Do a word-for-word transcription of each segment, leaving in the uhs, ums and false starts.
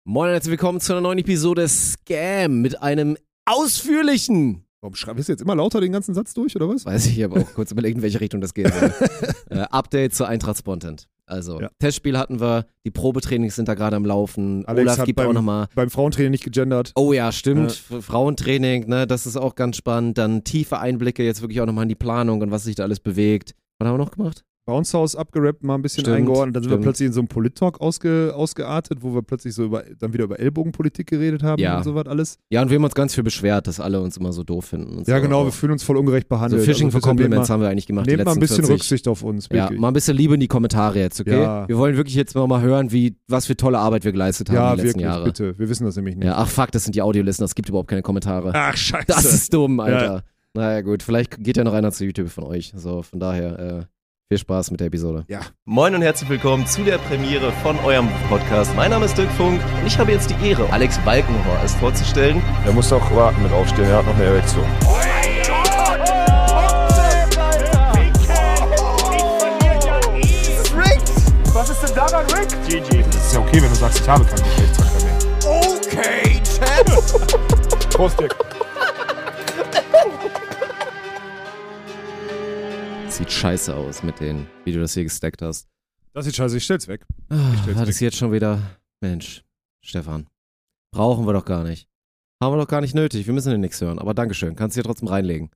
Moin und herzlich willkommen zu einer neuen Episode Scam mit einem ausführlichen... Warum schreibst du jetzt immer lauter den ganzen Satz durch, oder was? Weiß ich, aber auch kurz überlegt, in welche Richtung das gehen soll. äh, Update zur Eintracht Spontent. Also, ja. Testspiel hatten wir, die Probetrainings sind da gerade am Laufen. Alex Olaf hat gibt beim, auch nochmal. beim Frauentraining nicht gegendert. Oh ja, stimmt. Ja. Frauentraining, ne, das ist auch ganz spannend. Dann tiefe Einblicke jetzt wirklich auch nochmal in die Planung und was sich da alles bewegt. Was haben wir noch gemacht? Bounce House abgerappt, mal ein bisschen Stimmt, eingeordnet. Dann sind stimmt. wir plötzlich in so einem Polit-Talk ausge, ausgeartet, wo wir plötzlich so über, dann wieder über Ellbogenpolitik geredet haben Ja. und sowas alles. Ja, und wir haben uns ganz viel beschwert, dass alle uns immer so doof finden. Und Ja, so. genau, Auch wir fühlen uns voll ungerecht behandelt. so Fishing for also, Compliments mal, haben wir eigentlich gemacht. Die Nehmt mal ein letzten bisschen vierzig. Rücksicht auf uns, Ja, wirklich. mal ein bisschen Liebe in die Kommentare jetzt, okay? Ja. Wir wollen wirklich jetzt mal, mal hören, wie, was für tolle Arbeit wir geleistet haben Ja, die letzten wirklich, Jahre. bitte. Wir wissen das nämlich nicht. Ja, ach fuck, das sind die Audiolisten, es gibt überhaupt keine Kommentare. Ach, scheiße. Das ist dumm, Alter. Ja. Naja, gut, vielleicht geht ja noch einer zu YouTube von euch. So, von daher, äh, viel Spaß mit der Episode. Ja. Moin und herzlich willkommen zu der Premiere von eurem Podcast. Mein Name ist Dirk Funk und ich habe jetzt die Ehre, Alex Balkenhorst vorzustellen. Er muss doch warten mit aufstehen, er hat noch eine Erektion. Was ist denn daran, Rick? G G. Das ist ja okay, wenn du sagst, ich habe keinen Geschlechtsverkehr mehr. Okay, Chat. Prost, Dick. Sieht scheiße aus mit denen, wie du das hier gestackt hast. Das sieht scheiße, ich stell's weg. Ah, stell's hat weg. es jetzt schon wieder... Mensch, Stefan, brauchen wir doch gar nicht. Haben wir doch gar nicht nötig, wir müssen ja nichts hören. Aber Dankeschön, kannst du hier trotzdem reinlegen.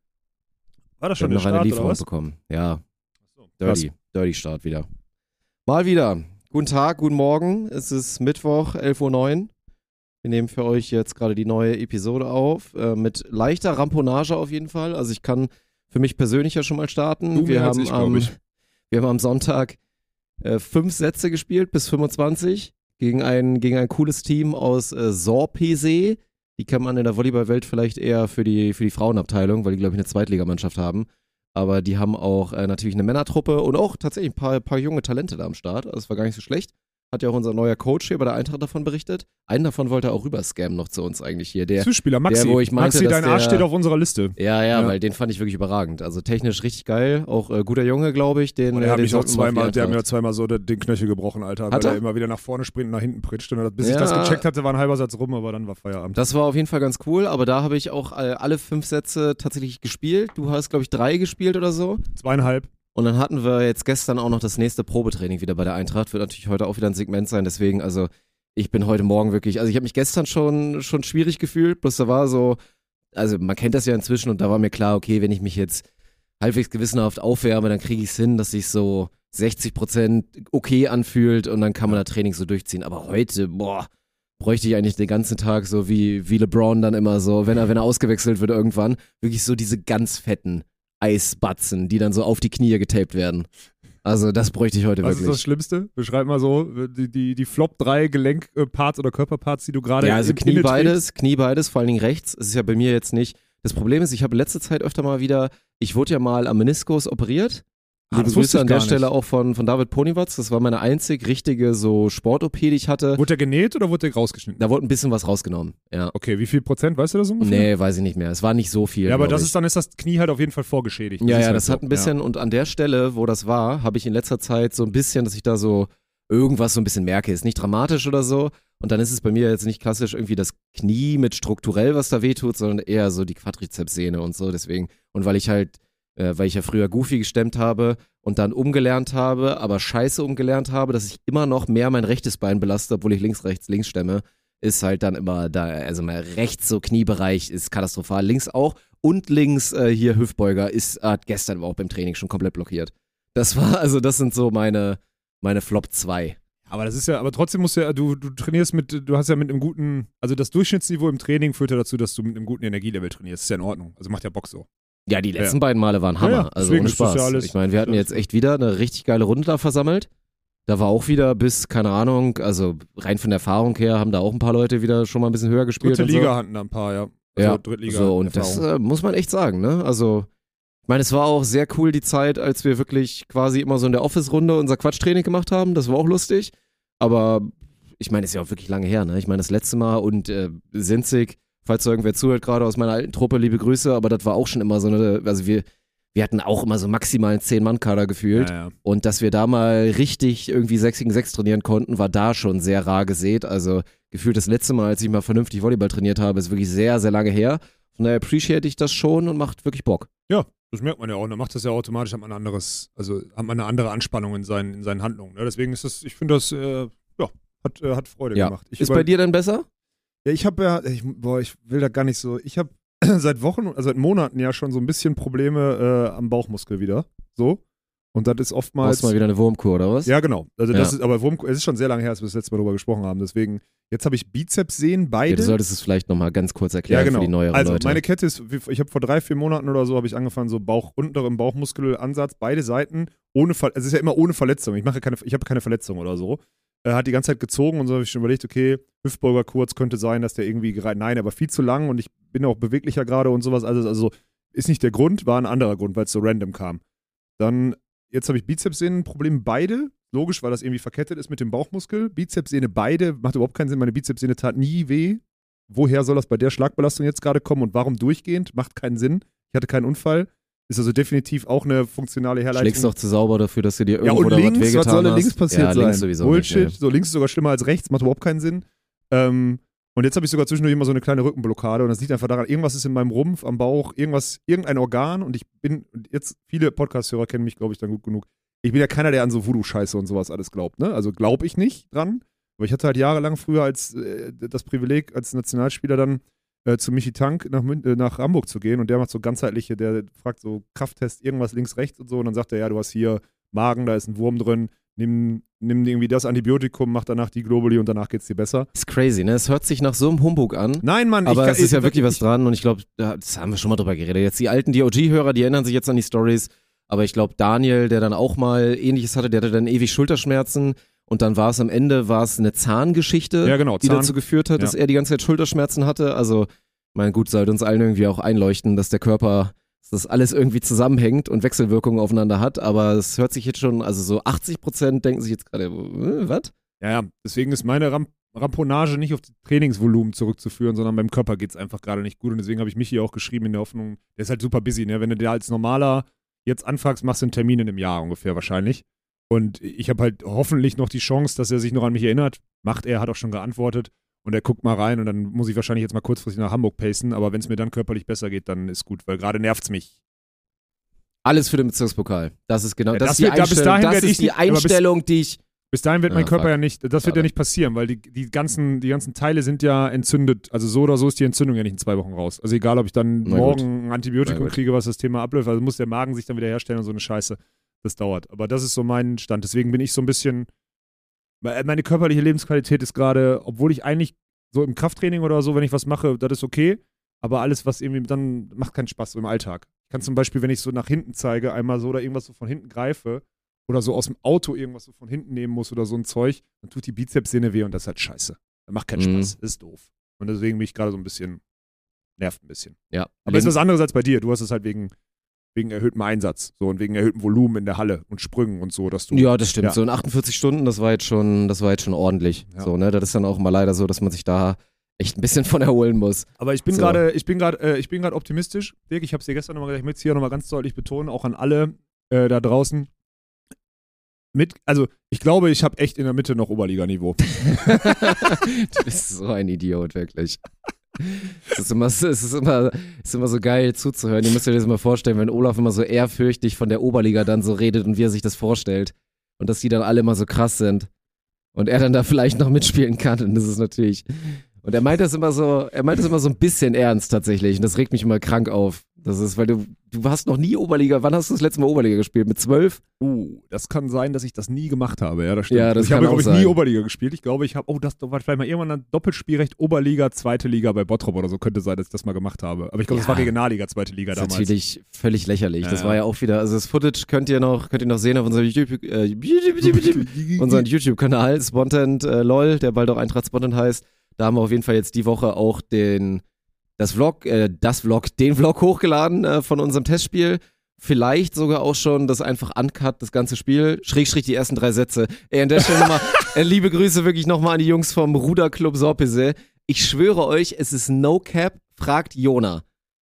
War das Wir schon haben der noch eine Start, oder Lieferung was? bekommen. Ja, So, dirty, dirty Start wieder. Mal wieder. Guten Tag, guten Morgen. Es ist Mittwoch, elf Uhr neun. Wir nehmen für euch jetzt gerade die neue Episode auf. Äh, mit leichter Ramponage auf jeden Fall. Also ich kann für mich persönlich ja schon mal starten. Du wir, mehr als haben ich, glaub am, ich. wir haben am Sonntag äh, fünf Sätze gespielt bis fünfundzwanzig gegen ein, gegen ein cooles Team aus äh, Sorpesee. Die kennt man in der Volleyballwelt vielleicht eher für die, für die Frauenabteilung, weil die, glaube ich, eine Zweitligamannschaft haben. Aber die haben auch äh, natürlich eine Männertruppe und auch tatsächlich ein paar, paar junge Talente da am Start. Also es war gar nicht so schlecht. Hat ja auch unser neuer Coach hier bei der Eintracht davon berichtet. Einen davon wollte er auch rüber scammen noch zu uns eigentlich hier. Der, Zuspieler, Maxi. der, wo ich meinte, Maxi, dass dein der- Arsch steht auf unserer Liste. ja, ja, Ja. weil den fand ich wirklich überragend. Also technisch richtig geil. Auch äh, guter Junge, glaube ich. Den, Und äh, der hat den mich auch sollten wir auf die zweimal, der hat mir Eintracht. zweimal so den den Knöchel gebrochen, Alter. Hat weil er? er immer wieder nach vorne springt und nach hinten pritscht. Und bis Ja. ich das gecheckt hatte, war ein halber Satz rum, aber dann war Feierabend. Das war auf jeden Fall ganz cool, aber da habe ich auch äh, alle fünf Sätze tatsächlich gespielt. Du hast, glaube ich, drei gespielt oder so. Zweieinhalb. Und dann hatten wir jetzt gestern auch noch das nächste Probetraining wieder bei der Eintracht. Wird natürlich heute auch wieder ein Segment sein, deswegen, also ich bin heute Morgen wirklich, also ich habe mich gestern schon, schon schwierig gefühlt, bloß da war so, also man kennt das ja inzwischen und da war mir klar, okay, wenn ich mich jetzt halbwegs gewissenhaft aufwärme, dann kriege ich es hin, dass sich so sechzig Prozent okay anfühlt und dann kann man das Training so durchziehen. Aber heute, boah, bräuchte ich eigentlich den ganzen Tag so wie, wie LeBron dann immer so, wenn er, wenn er ausgewechselt wird irgendwann, wirklich so diese ganz fetten Eisbatzen, die dann so auf die Knie getaped werden. Also das bräuchte ich heute Was wirklich. ist das Schlimmste? Beschreib mal so die, die, die Flop drei Gelenkparts oder Körperparts, die du gerade Ja, also in- Knie inne trägst. beides, Knie beides, vor allen Dingen rechts. Es ist ja bei mir jetzt nicht. Das Problem ist, ich habe letzte Zeit öfter mal wieder, ich wurde ja mal am Meniskus operiert. Ah, Liebe das wusste Grüße ich an gar der Stelle nicht. auch von, von David Ponywatz. Das war meine einzig richtige so Sport-O P, die ich hatte. Wurde der genäht oder wurde der rausgeschnitten? Da wurde ein bisschen was rausgenommen. Ja. Okay, wie viel Prozent, weißt du das ungefähr? Nee, weiß ich nicht mehr. Es war nicht so viel. Ja, aber glaub das ich. ist dann ist das Knie halt auf jeden Fall vorgeschädigt. Ja, ist ja, halt das so. hat ein bisschen, und an der Stelle, wo das war, habe ich in letzter Zeit so ein bisschen, dass ich da so irgendwas so ein bisschen merke. Ist nicht dramatisch oder so. Und dann ist es bei mir jetzt nicht klassisch irgendwie das Knie mit strukturell, was da wehtut, sondern eher so die Quadrizepssehne und so. Deswegen, und weil ich halt, äh, weil ich ja früher Goofy gestemmt habe und dann umgelernt habe, aber scheiße umgelernt habe, dass ich immer noch mehr mein rechtes Bein belaste, obwohl ich links, rechts, links stemme, ist halt dann immer da, also mein rechts so Kniebereich ist katastrophal, links auch und links äh, hier Hüftbeuger ist, hat gestern überhaupt beim Training schon komplett blockiert. Das war, also das sind so meine, meine Flop zwei. Aber das ist ja, aber trotzdem musst du ja, du, du trainierst mit, du hast ja mit einem guten, also das Durchschnittsniveau im Training führt ja dazu, dass du mit einem guten Energielevel trainierst. Ist ja in Ordnung. Also macht ja Bock so. Ja, die letzten Ja. beiden Male waren Hammer, Ja, ja, also deswegen ohne ist das Spaß. ja alles- ich meine, wir hatten ja, jetzt echt wieder eine richtig geile Runde da versammelt. Da war auch wieder bis, keine Ahnung, also rein von der Erfahrung her haben da auch ein paar Leute wieder schon mal ein bisschen höher gespielt. Dritte und Liga so. hatten da ein paar, ja. Also Ja, Drittliga. so, und das äh, muss man echt sagen, ne? Also, ich meine, es war auch sehr cool die Zeit, als wir wirklich quasi immer so in der Office-Runde unser Quatschtraining gemacht haben. Das war auch lustig. Aber ich meine, ist ja auch wirklich lange her, ne? Ich meine, das letzte Mal und äh, Sinzig, falls da irgendwer zuhört, gerade aus meiner alten Truppe, liebe Grüße, aber das war auch schon immer so eine, also wir, wir hatten auch immer so maximal einen zehn-Mann-Kader gefühlt. Ja, ja. Und dass wir da mal richtig irgendwie sechs gegen sechs trainieren konnten, war da schon sehr rar gesät. Also gefühlt das letzte Mal, als ich mal vernünftig Volleyball trainiert habe, ist wirklich sehr, sehr lange her. Von daher appreciate ich das schon und macht wirklich Bock. Ja, das merkt man ja auch. Und dann macht das ja automatisch, hat man ein anderes, also hat man eine andere Anspannung in seinen, in seinen Handlungen. Ne? Deswegen ist das, ich finde das, äh, ja, hat, äh, hat Freude Ja. gemacht. Ich Ist über- bei dir denn besser? Ja, ich habe ja, ich, boah, ich will da gar nicht so, ich habe seit Wochen, also seit Monaten ja schon so ein bisschen Probleme äh, am Bauchmuskel wieder. So. Und das ist oftmals. Brauchst du mal wieder eine Wurmkur, oder was? Ja, genau. Also das Ja. ist, aber Wurm, es ist schon sehr lange her, als wir das letzte Mal darüber gesprochen haben. Deswegen, jetzt habe ich Bizepssehnen, beide. Ja, du solltest es vielleicht nochmal ganz kurz erklären Ja, genau. für die neueren also Leute. meine Kette ist, ich habe vor drei, vier Monaten oder so, habe ich angefangen, so Bauch, unteren Bauchmuskelansatz, beide Seiten, ohne, Ver- es ist ja immer ohne Verletzung. Ich mache keine, ich habe keine Verletzung oder so. Er hat die ganze Zeit gezogen und so habe ich schon überlegt, okay, Hüftbeuger kurz könnte sein, dass der irgendwie gereiht. Nein, aber viel zu lang und ich bin auch beweglicher gerade und sowas. Also, also ist nicht der Grund, war ein anderer Grund, weil es so random kam. Dann, jetzt habe ich Bizepssehnen-Problem, beide. Logisch, weil das irgendwie verkettet ist mit dem Bauchmuskel. Bizepssehne, beide, macht überhaupt keinen Sinn. Meine Bizepssehne tat nie weh. Woher soll das bei der Schlagbelastung jetzt gerade kommen und warum durchgehend? Macht keinen Sinn. Ich hatte keinen Unfall. Ist also definitiv auch eine funktionale Herleitung. Schlägst doch zu sauber dafür, dass du dir Ja, irgendwo und da was links, wehgetan was soll denn hast. links passiert ja, sein? Links sowieso Bullshit. Nicht, So, links ist sogar schlimmer als rechts, macht überhaupt keinen Sinn. Ähm, und jetzt habe ich sogar zwischendurch immer so eine kleine Rückenblockade und das liegt einfach daran, irgendwas ist in meinem Rumpf, am Bauch, irgendwas, irgendein Organ und ich bin, und jetzt, viele Podcast-Hörer kennen mich, glaube ich, dann gut genug. Ich bin ja keiner, der an so Voodoo-Scheiße und sowas alles glaubt, ne? Also glaube ich nicht dran. Aber ich hatte halt jahrelang früher als äh, das Privileg, als Nationalspieler dann äh, zu Michi Tank nach, Mün äh, nach Hamburg zu gehen und der macht so ganzheitliche, der fragt so Krafttest, irgendwas links, rechts und so und dann sagt er, ja, du hast hier Magen, da ist ein Wurm drin, nimm, nimm irgendwie das Antibiotikum, mach danach die Globuli und danach geht's dir besser. Ist crazy, ne? Es hört sich nach so einem Humbug an. Nein, Mann, Aber ich kann, es ist ja ich, wirklich was ich, dran und ich glaube, das haben wir schon mal drüber geredet. Jetzt die alten D O G-Hörer, die erinnern sich jetzt an die Stories, aber ich glaube, Daniel, der dann auch mal Ähnliches hatte, der hatte dann ewig Schulterschmerzen und dann war es am Ende, war es eine Zahngeschichte, Ja, genau, die Zahn. dazu geführt hat, dass Ja. er die ganze Zeit Schulterschmerzen hatte. Also, mein gut, sollte uns allen irgendwie auch einleuchten, dass der Körper, dass das alles irgendwie zusammenhängt und Wechselwirkungen aufeinander hat, aber es hört sich jetzt schon, also so achtzig Prozent denken sich jetzt gerade, äh, was? Ja, ja, deswegen ist meine Ram Ramponage nicht auf das Trainingsvolumen zurückzuführen, sondern beim Körper geht's einfach gerade nicht gut und deswegen habe ich Michi auch geschrieben in der Hoffnung, der ist halt super busy, ne? Wenn du dir als normaler jetzt anfragst, machst du einen Termin in einem Jahr ungefähr wahrscheinlich. Und ich habe halt hoffentlich noch die Chance, dass er sich noch an mich erinnert. Macht er, hat auch schon geantwortet. Und er guckt mal rein und dann muss ich wahrscheinlich jetzt mal kurzfristig nach Hamburg pacen. Aber wenn es mir dann körperlich besser geht, dann ist gut, weil gerade nervt's mich. Alles für den Bezirkspokal. Das ist genau, Ja, das, das ist die wird- da- bis Einstellung, dahin das werd ist ich die nicht- aber bis- Einstellung, die ich, Bis dahin wird mein Ah, Körper fuck. ja nicht, das wird Schade. ja nicht passieren, weil die, die, ganzen, die ganzen Teile sind ja entzündet. Also so oder so ist die Entzündung ja nicht in zwei Wochen raus. Also egal, ob ich dann Na morgen ein Antibiotikum Na gut. kriege, was das Thema abläuft, also muss der Magen sich dann wieder herstellen und so eine Scheiße. Das dauert. Aber das ist so mein Stand. Deswegen bin ich so ein bisschen, meine körperliche Lebensqualität ist gerade, obwohl ich eigentlich so im Krafttraining oder so, wenn ich was mache, das ist okay. Aber alles, was irgendwie dann macht keinen Spaß so im Alltag. Ich kann zum Beispiel, wenn ich so nach hinten zeige, einmal so oder irgendwas so von hinten greife oder so aus dem Auto irgendwas so von hinten nehmen muss oder so ein Zeug, dann tut die Bizepssehne weh und das ist halt scheiße. Das macht keinen Mhm. Spaß. Das ist doof. Und deswegen bin ich gerade so ein bisschen, nervt ein bisschen. ja. Aber es ist was anderes als bei dir. Du hast es halt wegen, wegen erhöhtem Einsatz so und wegen erhöhtem Volumen in der Halle und Sprüngen und so, dass du. Ja, das stimmt. Ja. So in achtundvierzig Stunden, das war jetzt schon, das war jetzt schon ordentlich. Ja. So, ne? Das ist dann auch mal leider so, dass man sich da echt ein bisschen von erholen muss. Aber ich bin So. gerade, ich bin gerade, äh, ich bin gerade optimistisch. Dirk, ich habe es dir gestern nochmal gesagt, ich möchte es hier nochmal ganz deutlich betonen, auch an alle äh, da draußen. Mit, also ich glaube, ich habe echt in der Mitte noch Oberliganiveau. Du bist so ein Idiot, wirklich. Es ist immer, es ist immer, es ist immer so geil zuzuhören. Ihr müsst euch das mal vorstellen, wenn Olaf immer so ehrfürchtig von der Oberliga dann so redet und wie er sich das vorstellt. Und dass die dann alle immer so krass sind. Und er dann da vielleicht noch mitspielen kann. Und das ist natürlich. Und er meint das immer so, er meint das immer so ein bisschen ernst tatsächlich. Und das regt mich immer krank auf. Das ist, weil du, du hast noch nie Oberliga. Wann hast du das letzte Mal Oberliga gespielt? Mit zwölf? Uh, das kann sein, dass ich das nie gemacht habe. Ja, das stimmt. Ja, das ich kann habe, auch glaube ich, sein. nie Oberliga gespielt. Ich glaube, ich habe, oh, das war vielleicht mal irgendwann ein Doppelspielrecht Oberliga, zweite Liga bei Bottrop oder so. Könnte sein, dass ich das mal gemacht habe. Aber ich glaube, das Ja. war Regionalliga, zweite Liga Das ist damals. natürlich völlig lächerlich. Ja, Das ja. war ja auch wieder, also das Footage könnt ihr noch, könnt ihr noch sehen auf unserem YouTube, äh, YouTube, unseren YouTube-Kanal, Spontent äh, LOL, der bald auch Eintracht Spontent heißt. Da haben wir auf jeden Fall jetzt die Woche auch den, das Vlog, äh, das Vlog, den Vlog hochgeladen äh, von unserem Testspiel. Vielleicht sogar auch schon das einfach Uncut, das ganze Spiel. Schrägstrich die ersten drei Sätze. Ey, an der Stelle nochmal, äh, liebe Grüße wirklich nochmal an die Jungs vom Ruderclub Sorpese. Ich schwöre euch, es ist no cap, fragt Jona.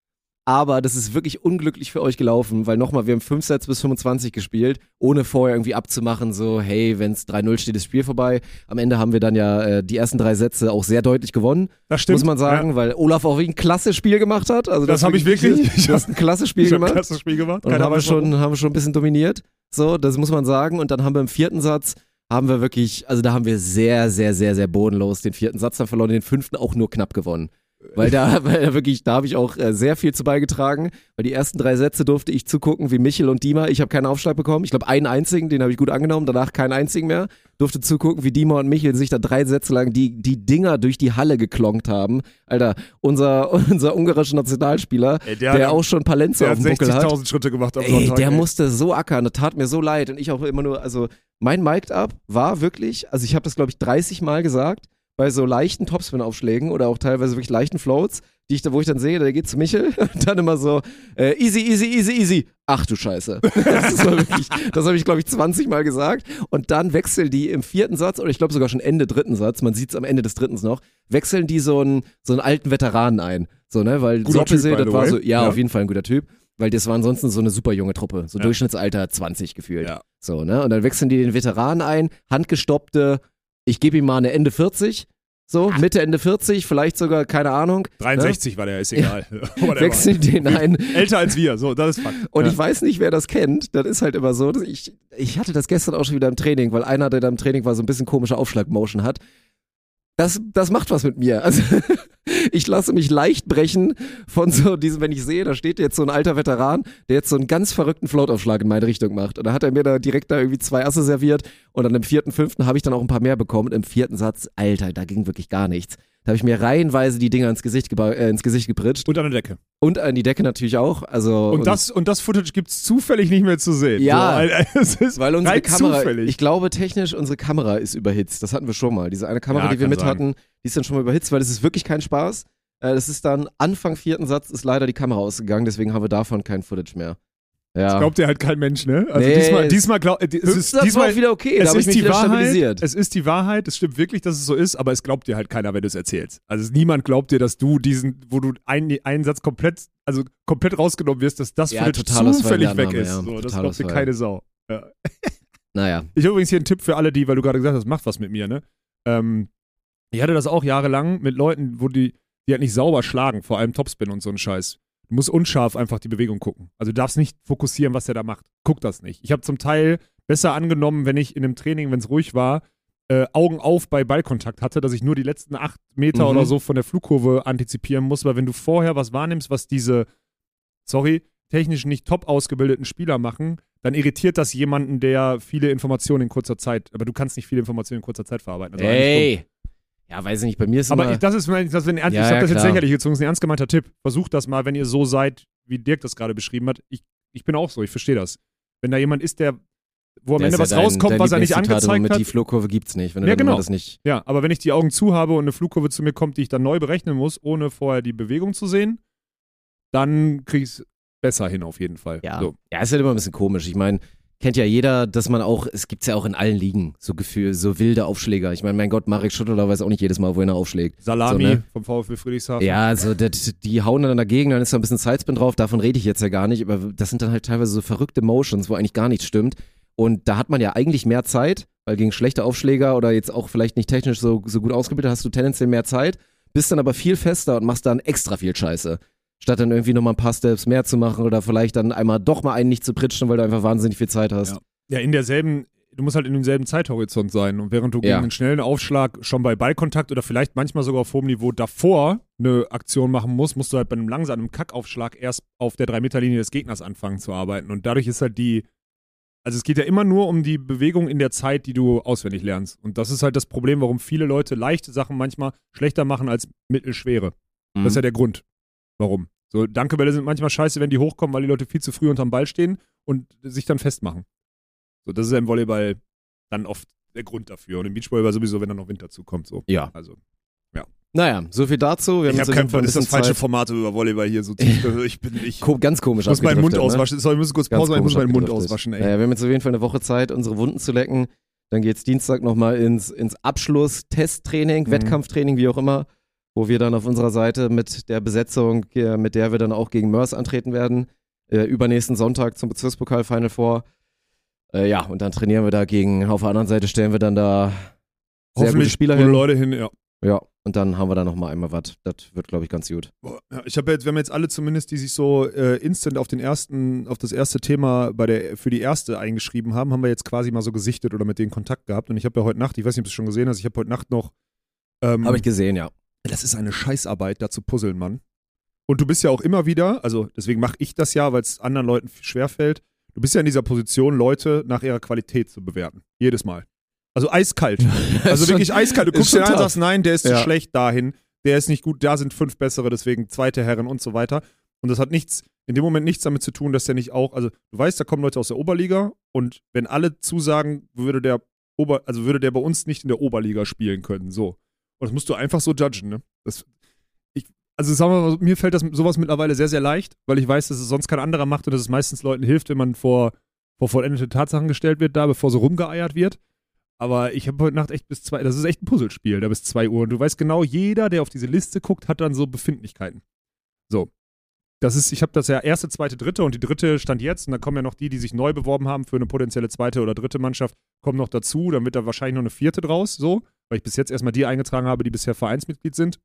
Aber das ist wirklich unglücklich für euch gelaufen, weil nochmal, wir haben fünf Sets bis fünfundzwanzig gespielt, ohne vorher irgendwie abzumachen, so, hey, wenn es drei null steht, ist das Spiel vorbei. Am Ende haben wir dann ja äh, die ersten drei Sätze auch sehr deutlich gewonnen, Das stimmt. muss man sagen, Ja. weil Olaf auch wirklich ein klasse Spiel gemacht hat. Also Das habe ich wirklich. Du hast ein klasse Spiel Ich habe ein gemacht. klasse Spiel gemacht. Und Keiner haben wir, weiß schon, warum. haben wir schon ein bisschen dominiert. So, das muss man sagen. Und dann haben wir im vierten Satz, haben wir wirklich, also da haben wir sehr, sehr, sehr, sehr bodenlos den vierten Satz dann verloren, den fünften auch nur knapp gewonnen. Weil da, weil da wirklich, da habe ich auch äh, sehr viel zu beigetragen, weil die ersten drei Sätze durfte ich zugucken, wie Michel und Dima, ich habe keinen Aufschlag bekommen, ich glaube einen einzigen, den habe ich gut angenommen, danach keinen einzigen mehr, durfte zugucken, wie Dima und Michel sich da drei Sätze lang die, die Dinger durch die Halle geklonkt haben. Alter, unser, unser ungarischer Nationalspieler, Ey, der, der hat- auch schon Palenze Der auf hat dem Buckel hat. sechzigtausend Schritte gemacht am Ey, Sonntag. der ey. musste so ackern, das tat mir so leid und ich auch immer nur, also mein Mic'd-Up war wirklich, also ich habe das glaube ich dreißig Mal gesagt, bei so leichten Topspin-Aufschlägen oder auch teilweise wirklich leichten Floats, die ich da, wo ich dann sehe, der geht zu Michel und dann immer so, äh, easy, easy, easy, easy. Ach du Scheiße. Das ist wirklich, das habe ich glaube ich zwanzig Mal gesagt und dann wechseln die im vierten Satz oder ich glaube sogar schon Ende dritten Satz, man sieht es am Ende des dritten noch, wechseln die so einen, so einen alten Veteranen ein. So, ne, weil Guter Typ, Soppesee, by das the war way. so, ja, Ja. auf jeden Fall ein guter Typ. Weil das war ansonsten so eine super junge Truppe, so Ja. Durchschnittsalter zwanzig gefühlt. Ja. So, ne? Und dann wechseln die den Veteranen ein, handgestoppte, ich gebe ihm mal eine Ende vierzig, so, Mitte, Ende vierzig, vielleicht sogar, keine Ahnung. dreiundsechzig war der, ist egal. Whatever. Wechseln den ein. Älter als wir, so, das ist Fakt. Und ja. ich weiß nicht, wer das kennt. Das ist halt immer so, dass ich, ich hatte das gestern auch schon wieder im Training, weil einer, der da im Training war, so ein bisschen komische Aufschlagmotion hat. Das, das macht was mit mir. Also ich lasse mich leicht brechen von so diesem, wenn ich sehe, da steht jetzt so ein alter Veteran, der jetzt so einen ganz verrückten Floataufschlag in meine Richtung macht. Und da hat er mir da direkt da irgendwie zwei Asse serviert und dann im vierten, fünften habe ich dann auch ein paar mehr bekommen. Und im vierten Satz, Alter, da ging wirklich gar nichts. Da habe ich mir reihenweise die Dinger ins Gesicht, geba- äh, ins Gesicht gepritscht. Und an der Decke. Und an die Decke natürlich auch. Also, Und, das, und das Footage gibt's zufällig nicht mehr zu sehen. Ja. So, weil, es ist Weil unsere rein Kamera, zufällig. ich glaube technisch, unsere Kamera ist überhitzt. Das hatten wir schon mal. Diese eine Kamera, Ja, die wir kann mit sein. hatten, die ist dann schon mal überhitzt, weil das ist wirklich kein Spaß. Äh, Das ist dann Anfang vierten Satz ist leider die Kamera ausgegangen, deswegen haben wir davon kein Footage mehr. Ja. Das glaubt dir halt kein Mensch, ne? Also Nee, diesmal, es- diesmal glaub, äh, die- es Fünfter ist Satz war diesmal auch wieder okay, da es habe ich ist mich die wieder Wahrheit, stabilisiert. es ist die Wahrheit, es stimmt wirklich, dass es so ist, aber es glaubt dir halt keiner, wenn du es erzählst. Also niemand glaubt dir, dass du diesen, wo du einen, einen Satz komplett, also komplett rausgenommen wirst, dass das Ja, Footage totales zufällig weg Verlernahme, ist. ja. So, das Totales glaubt dir Ver- keine Sau. Ja. Naja. Ich habe übrigens hier einen Tipp für alle, die, weil du gerade gesagt hast, macht was mit mir, ne? Ähm, ich hatte das auch jahrelang mit Leuten, wo die, die halt nicht sauber schlagen, vor allem Topspin und so ein Scheiß. Du musst unscharf einfach die Bewegung gucken. Also du darfst nicht fokussieren, was der da macht. Guck das nicht. Ich habe zum Teil besser angenommen, wenn ich in einem Training, wenn es ruhig war, äh, Augen auf bei Ballkontakt hatte, dass ich nur die letzten acht Meter Mhm. oder so von der Flugkurve antizipieren muss, weil wenn du vorher was wahrnimmst, was diese, sorry, technisch nicht top ausgebildeten Spieler machen, dann irritiert das jemanden, der viele Informationen in kurzer Zeit, aber du kannst nicht viele Informationen in kurzer Zeit verarbeiten. Also eigentlich dumm. Ey. Ja, weiß ich nicht, bei mir ist Aber immer... ich, das ist, mein- das, wenn, ernst- Ja, ich habe ja, das jetzt klar. lächerlich gezogen, das ist ein ernst gemeinter Tipp. Versucht das mal, wenn ihr so seid, wie Dirk das gerade beschrieben hat. Ich, ich bin auch so, ich verstehe das. Wenn da jemand ist, der, wo am Der Ende ist was ja dein- rauskommt, dein was er nicht Lieblingszutat, aber angezeigt mit hat. die Flugkurve gibt's nicht, wenn du Ja, dann immer genau. das nicht... Ja, aber wenn ich die Augen zu habe und eine Flugkurve zu mir kommt, die ich dann neu berechnen muss, ohne vorher die Bewegung zu sehen, dann kriege ich es besser hin auf jeden Fall. Ja. So. Ja, ist halt immer ein bisschen komisch. Ich meine, kennt ja jeder, dass man auch, es gibt's ja auch in allen Ligen, so Gefühl, so wilde Aufschläger. Ich meine, mein Gott, Marek Schüttler weiß auch nicht jedes Mal, wohin er aufschlägt. Salami So, ne? vom VfB Friedrichshafen. Ja, also das, die hauen dann dagegen, dann ist da ein bisschen Sidespin drauf, davon rede ich jetzt ja gar nicht, aber das sind dann halt teilweise so verrückte Motions, wo eigentlich gar nichts stimmt. Und da hat man ja eigentlich mehr Zeit, weil gegen schlechte Aufschläger oder jetzt auch vielleicht nicht technisch so, so gut ausgebildet, hast du tendenziell mehr Zeit, bist dann aber viel fester und machst dann extra viel Scheiße. Statt dann irgendwie nochmal ein paar Steps mehr zu machen oder vielleicht dann einmal doch mal einen nicht zu pritschen, weil du einfach wahnsinnig viel Zeit hast. Ja. Ja, in derselben, du musst halt in demselben Zeithorizont sein. Und während du Ja. gegen einen schnellen Aufschlag schon bei Ballkontakt oder vielleicht manchmal sogar auf hohem Niveau davor eine Aktion machen musst, musst du halt bei einem langsamen Kackaufschlag erst auf der drei Meter Linie des Gegners anfangen zu arbeiten. Und dadurch ist halt die, also es geht ja immer nur um die Bewegung in der Zeit, die du auswendig lernst. Und das ist halt das Problem, warum viele Leute leichte Sachen manchmal schlechter machen als mittelschwere. Mhm. Das ist ja der Grund. Warum? So, Dankebälle sind manchmal scheiße, wenn die hochkommen, weil die Leute viel zu früh unterm Ball stehen und sich dann festmachen. So, das ist ja im Volleyball dann oft der Grund dafür. Und im Beachvolleyball sowieso, wenn dann noch Wind dazu kommt. So. Ja. Also, Naja, so viel dazu. Wir haben ich jetzt habe auf kein jeden Fall ein das ist das bisschen falsche Zeit. Format über Volleyball hier so tief. Also ich bin ich Ko ganz komisch muss meinen Mund abgedriftet, ne? auswaschen. Sorry, ich muss kurz Ganz Pause machen, ich muss komisch meinen Mund abgedriftet. auswaschen, ey. Naja, wir haben jetzt auf jeden Fall eine Woche Zeit, unsere Wunden zu lecken. Dann geht's Dienstag nochmal ins, ins Abschluss-Testtraining, Mhm. Wettkampftraining, wie auch immer. wo wir dann auf unserer Seite mit der Besetzung, äh, mit der wir dann auch gegen Mörs antreten werden, äh, übernächsten Sonntag zum Bezirkspokal-Final vor. Äh, ja, und dann trainieren wir da gegen, auf der anderen Seite stellen wir dann da sehr gute Spieler gute hin. Leute hin, ja. Ja, und dann haben wir da nochmal einmal was. Das wird, glaube ich, ganz gut. Boah, ja, ich habe jetzt, wir haben jetzt alle zumindest, die sich so äh, instant auf den ersten, auf das erste Thema bei der, für die erste eingeschrieben haben, haben wir jetzt quasi mal so gesichtet oder mit denen Kontakt gehabt. Und ich habe ja heute Nacht, ich weiß nicht, ob du es schon gesehen hast, ich habe heute Nacht noch. Ähm, Habe ich gesehen, ja. Das ist eine Scheißarbeit, da zu puzzeln, Mann. Und du bist ja auch immer wieder, also deswegen mache ich das ja, weil es anderen Leuten schwerfällt. Du bist ja in dieser Position, Leute nach ihrer Qualität zu bewerten. Jedes Mal. Also eiskalt. Also schon- wirklich eiskalt. Du guckst ist dir schon an und tough. sagst, nein, der ist zu Ja. schlecht dahin. Der ist nicht gut, da sind fünf bessere, deswegen zweite Herren und so weiter. Und das hat nichts, in dem Moment nichts damit zu tun, dass der nicht auch, also du weißt, da kommen Leute aus der Oberliga und wenn alle zusagen, würde der Ober, also würde der bei uns nicht in der Oberliga spielen können. So. Und das musst du einfach so judgen, ne? Das, ich, also sagen wir mal, mir fällt das sowas mittlerweile sehr, sehr leicht, weil ich weiß, dass es sonst kein anderer macht und dass es meistens Leuten hilft, wenn man vor, vor vollendete Tatsachen gestellt wird, da, bevor so rumgeeiert wird. Aber ich habe heute Nacht echt bis zwei, das ist echt ein Puzzlespiel, da bis zwei Uhr. Und du weißt genau, jeder, der auf diese Liste guckt, hat dann so Befindlichkeiten. So. Das ist, ich habe das ja erste, zweite, dritte und die dritte stand jetzt und dann kommen ja noch die, die sich neu beworben haben für eine potenzielle zweite oder dritte Mannschaft, kommen noch dazu, dann wird da wahrscheinlich noch eine vierte draus, so, weil ich bis jetzt erstmal die eingetragen habe, die bisher Vereinsmitglied sind.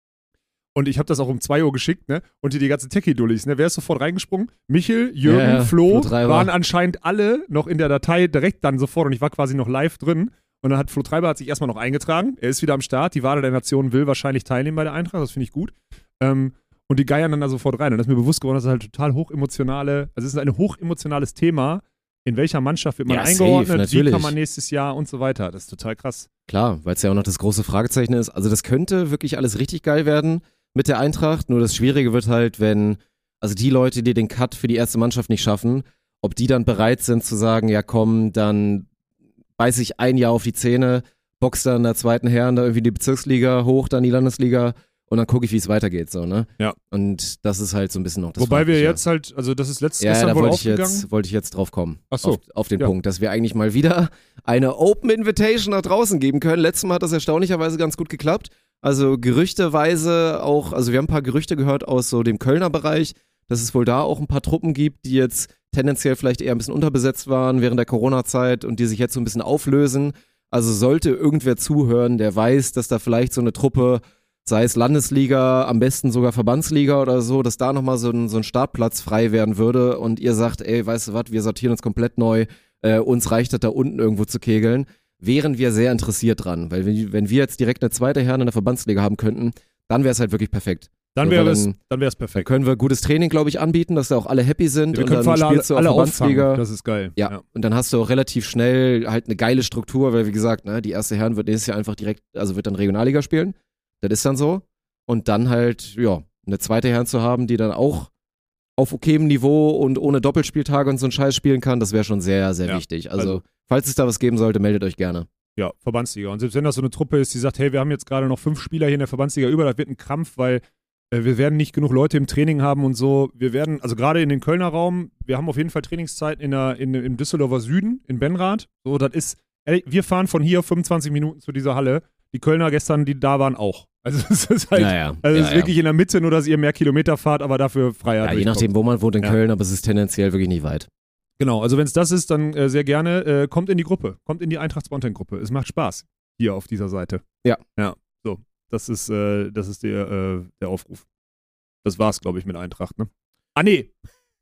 Und ich habe das auch um zwei Uhr geschickt, ne? Und die, die ganzen Techie-Dullis, ne? Wer ist sofort reingesprungen? Michel, Jürgen, Ja, ja, Flo Flo Treiber. waren anscheinend alle noch in der Datei direkt dann sofort und ich war quasi noch live drin. Und dann hat Flo Treiber hat sich erstmal noch eingetragen. Er ist wieder am Start. Die Wade der Nation will wahrscheinlich teilnehmen bei der Eintracht. Das finde ich gut. Ähm, und die geiern dann da sofort rein. Und das ist mir bewusst geworden, dass es halt total hochemotionale, also es ist ein hochemotionales Thema. In welcher Mannschaft wird man Ja, safe, eingeordnet? Wie natürlich. kann man nächstes Jahr und so weiter? Das ist total krass. Klar, weil es ja auch noch das große Fragezeichen ist. Also das könnte wirklich alles richtig geil werden mit der Eintracht. Nur das Schwierige wird halt, wenn, also die Leute, die den Cut für die erste Mannschaft nicht schaffen, ob die dann bereit sind zu sagen, ja komm, dann beiß ich ein Jahr auf die Zähne, box dann in der zweiten Herren da irgendwie die Bezirksliga hoch, dann die Landesliga und dann gucke ich, wie es weitergeht, so, ne? Ja. Und das ist halt so ein bisschen noch das Wobei wir Fragliche. jetzt halt, also das ist letztes Ja, ja, gestern da wohl wollte ich, aufgegangen. jetzt, wollte ich jetzt drauf kommen. Ach so. Auf, auf den Ja. Punkt, dass wir eigentlich mal wieder eine Open Invitation nach draußen geben können. Letztes Mal hat das erstaunlicherweise ganz gut geklappt. Also gerüchteweise auch, also wir haben ein paar Gerüchte gehört aus so dem Kölner Bereich, dass es wohl da auch ein paar Truppen gibt, die jetzt tendenziell vielleicht eher ein bisschen unterbesetzt waren während der Corona-Zeit und die sich jetzt so ein bisschen auflösen. Also sollte irgendwer zuhören, der weiß, dass da vielleicht so eine Truppe, sei es Landesliga, am besten sogar Verbandsliga oder so, dass da nochmal so ein, so ein Startplatz frei werden würde und ihr sagt, ey, weißt du was, wir sortieren uns komplett neu, äh, uns reicht das da unten irgendwo zu kegeln, wären wir sehr interessiert dran, weil wenn, wenn wir jetzt direkt eine zweite Herren in der Verbandsliga haben könnten, dann wäre es halt wirklich perfekt. Dann So, wäre weil es dann- dann wär's Dann perfekt. können wir gutes Training, glaube ich, anbieten, dass da auch alle happy sind Wir und können dann für alle, spielst du alle auf Verbandsliga. auffangen. Das ist geil. Ja, und dann hast du auch relativ schnell halt eine geile Struktur, weil wie gesagt, ne, die erste Herren wird nächstes Jahr einfach direkt, also wird dann Regionalliga spielen. Das ist dann so. Und dann halt, ja, eine zweite Herren zu haben, die dann auch auf okayem Niveau und ohne Doppelspieltage und so einen Scheiß spielen kann, das wäre schon sehr, sehr Ja, wichtig. Also, also- falls es da was geben sollte, meldet euch gerne. Ja, Verbandsliga. Und selbst wenn das so eine Truppe ist, die sagt, hey, wir haben jetzt gerade noch fünf Spieler hier in der Verbandsliga über, das wird ein Krampf, weil äh, wir werden nicht genug Leute im Training haben und so. Wir werden, also gerade in den Kölner Raum, wir haben auf jeden Fall Trainingszeit in der, in, im Düsseldorfer Süden, in Benrath. So, das ist, ey, wir fahren von hier fünfundzwanzig Minuten zu dieser Halle. Die Kölner gestern, die da waren auch. Also es ist halt, Naja, also es ja, ist ja. wirklich in der Mitte, nur dass ihr mehr Kilometer fahrt, aber dafür freier Ja, je durchkommt. nachdem, wo man wohnt in Ja. Köln, aber es ist tendenziell wirklich nicht weit. Genau, also wenn es das ist, dann äh, sehr gerne. Äh, kommt in die Gruppe, kommt in die Eintracht-Spontan-Gruppe. Es macht Spaß hier auf dieser Seite. Ja. Ja, so. Das ist, äh, das ist der, äh, der Aufruf. Das war's, glaube ich, mit Eintracht, ne? Ah, nee!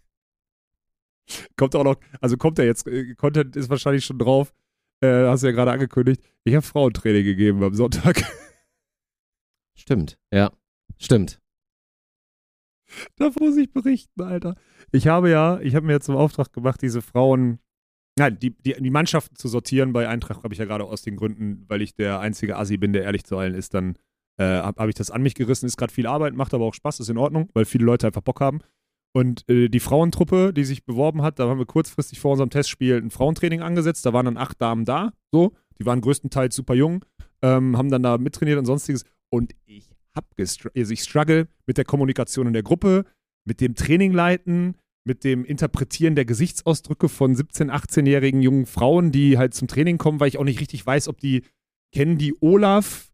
Kommt auch noch, also kommt er jetzt, äh, Content ist wahrscheinlich schon drauf. Äh, hast du ja gerade angekündigt. Ich habe Frauentraining gegeben am Sonntag. Stimmt, ja. Stimmt. Da muss ich berichten, Alter. Ich habe ja, ich habe mir jetzt zum Auftrag gemacht, diese Frauen, nein, die, die, die Mannschaften zu sortieren bei Eintracht, habe ich ja gerade aus den Gründen, weil ich der einzige Assi bin, der ehrlich zu allen ist, dann äh, habe hab ich das an mich gerissen. Ist gerade viel Arbeit, macht aber auch Spaß, ist in Ordnung, weil viele Leute einfach Bock haben. Und äh, die Frauentruppe, die sich beworben hat, da haben wir kurzfristig vor unserem Testspiel ein Frauentraining angesetzt. Da waren dann acht Damen da, so. Die waren größtenteils super jung, ähm, haben dann da mittrainiert und sonstiges. Und ich hab gestr- also ich struggle mit der Kommunikation in der Gruppe, mit dem Training leiten, mit dem Interpretieren der Gesichtsausdrücke von siebzehn-, achtzehnjährigen jungen Frauen, die halt zum Training kommen, weil ich auch nicht richtig weiß, ob die, kennen die Olaf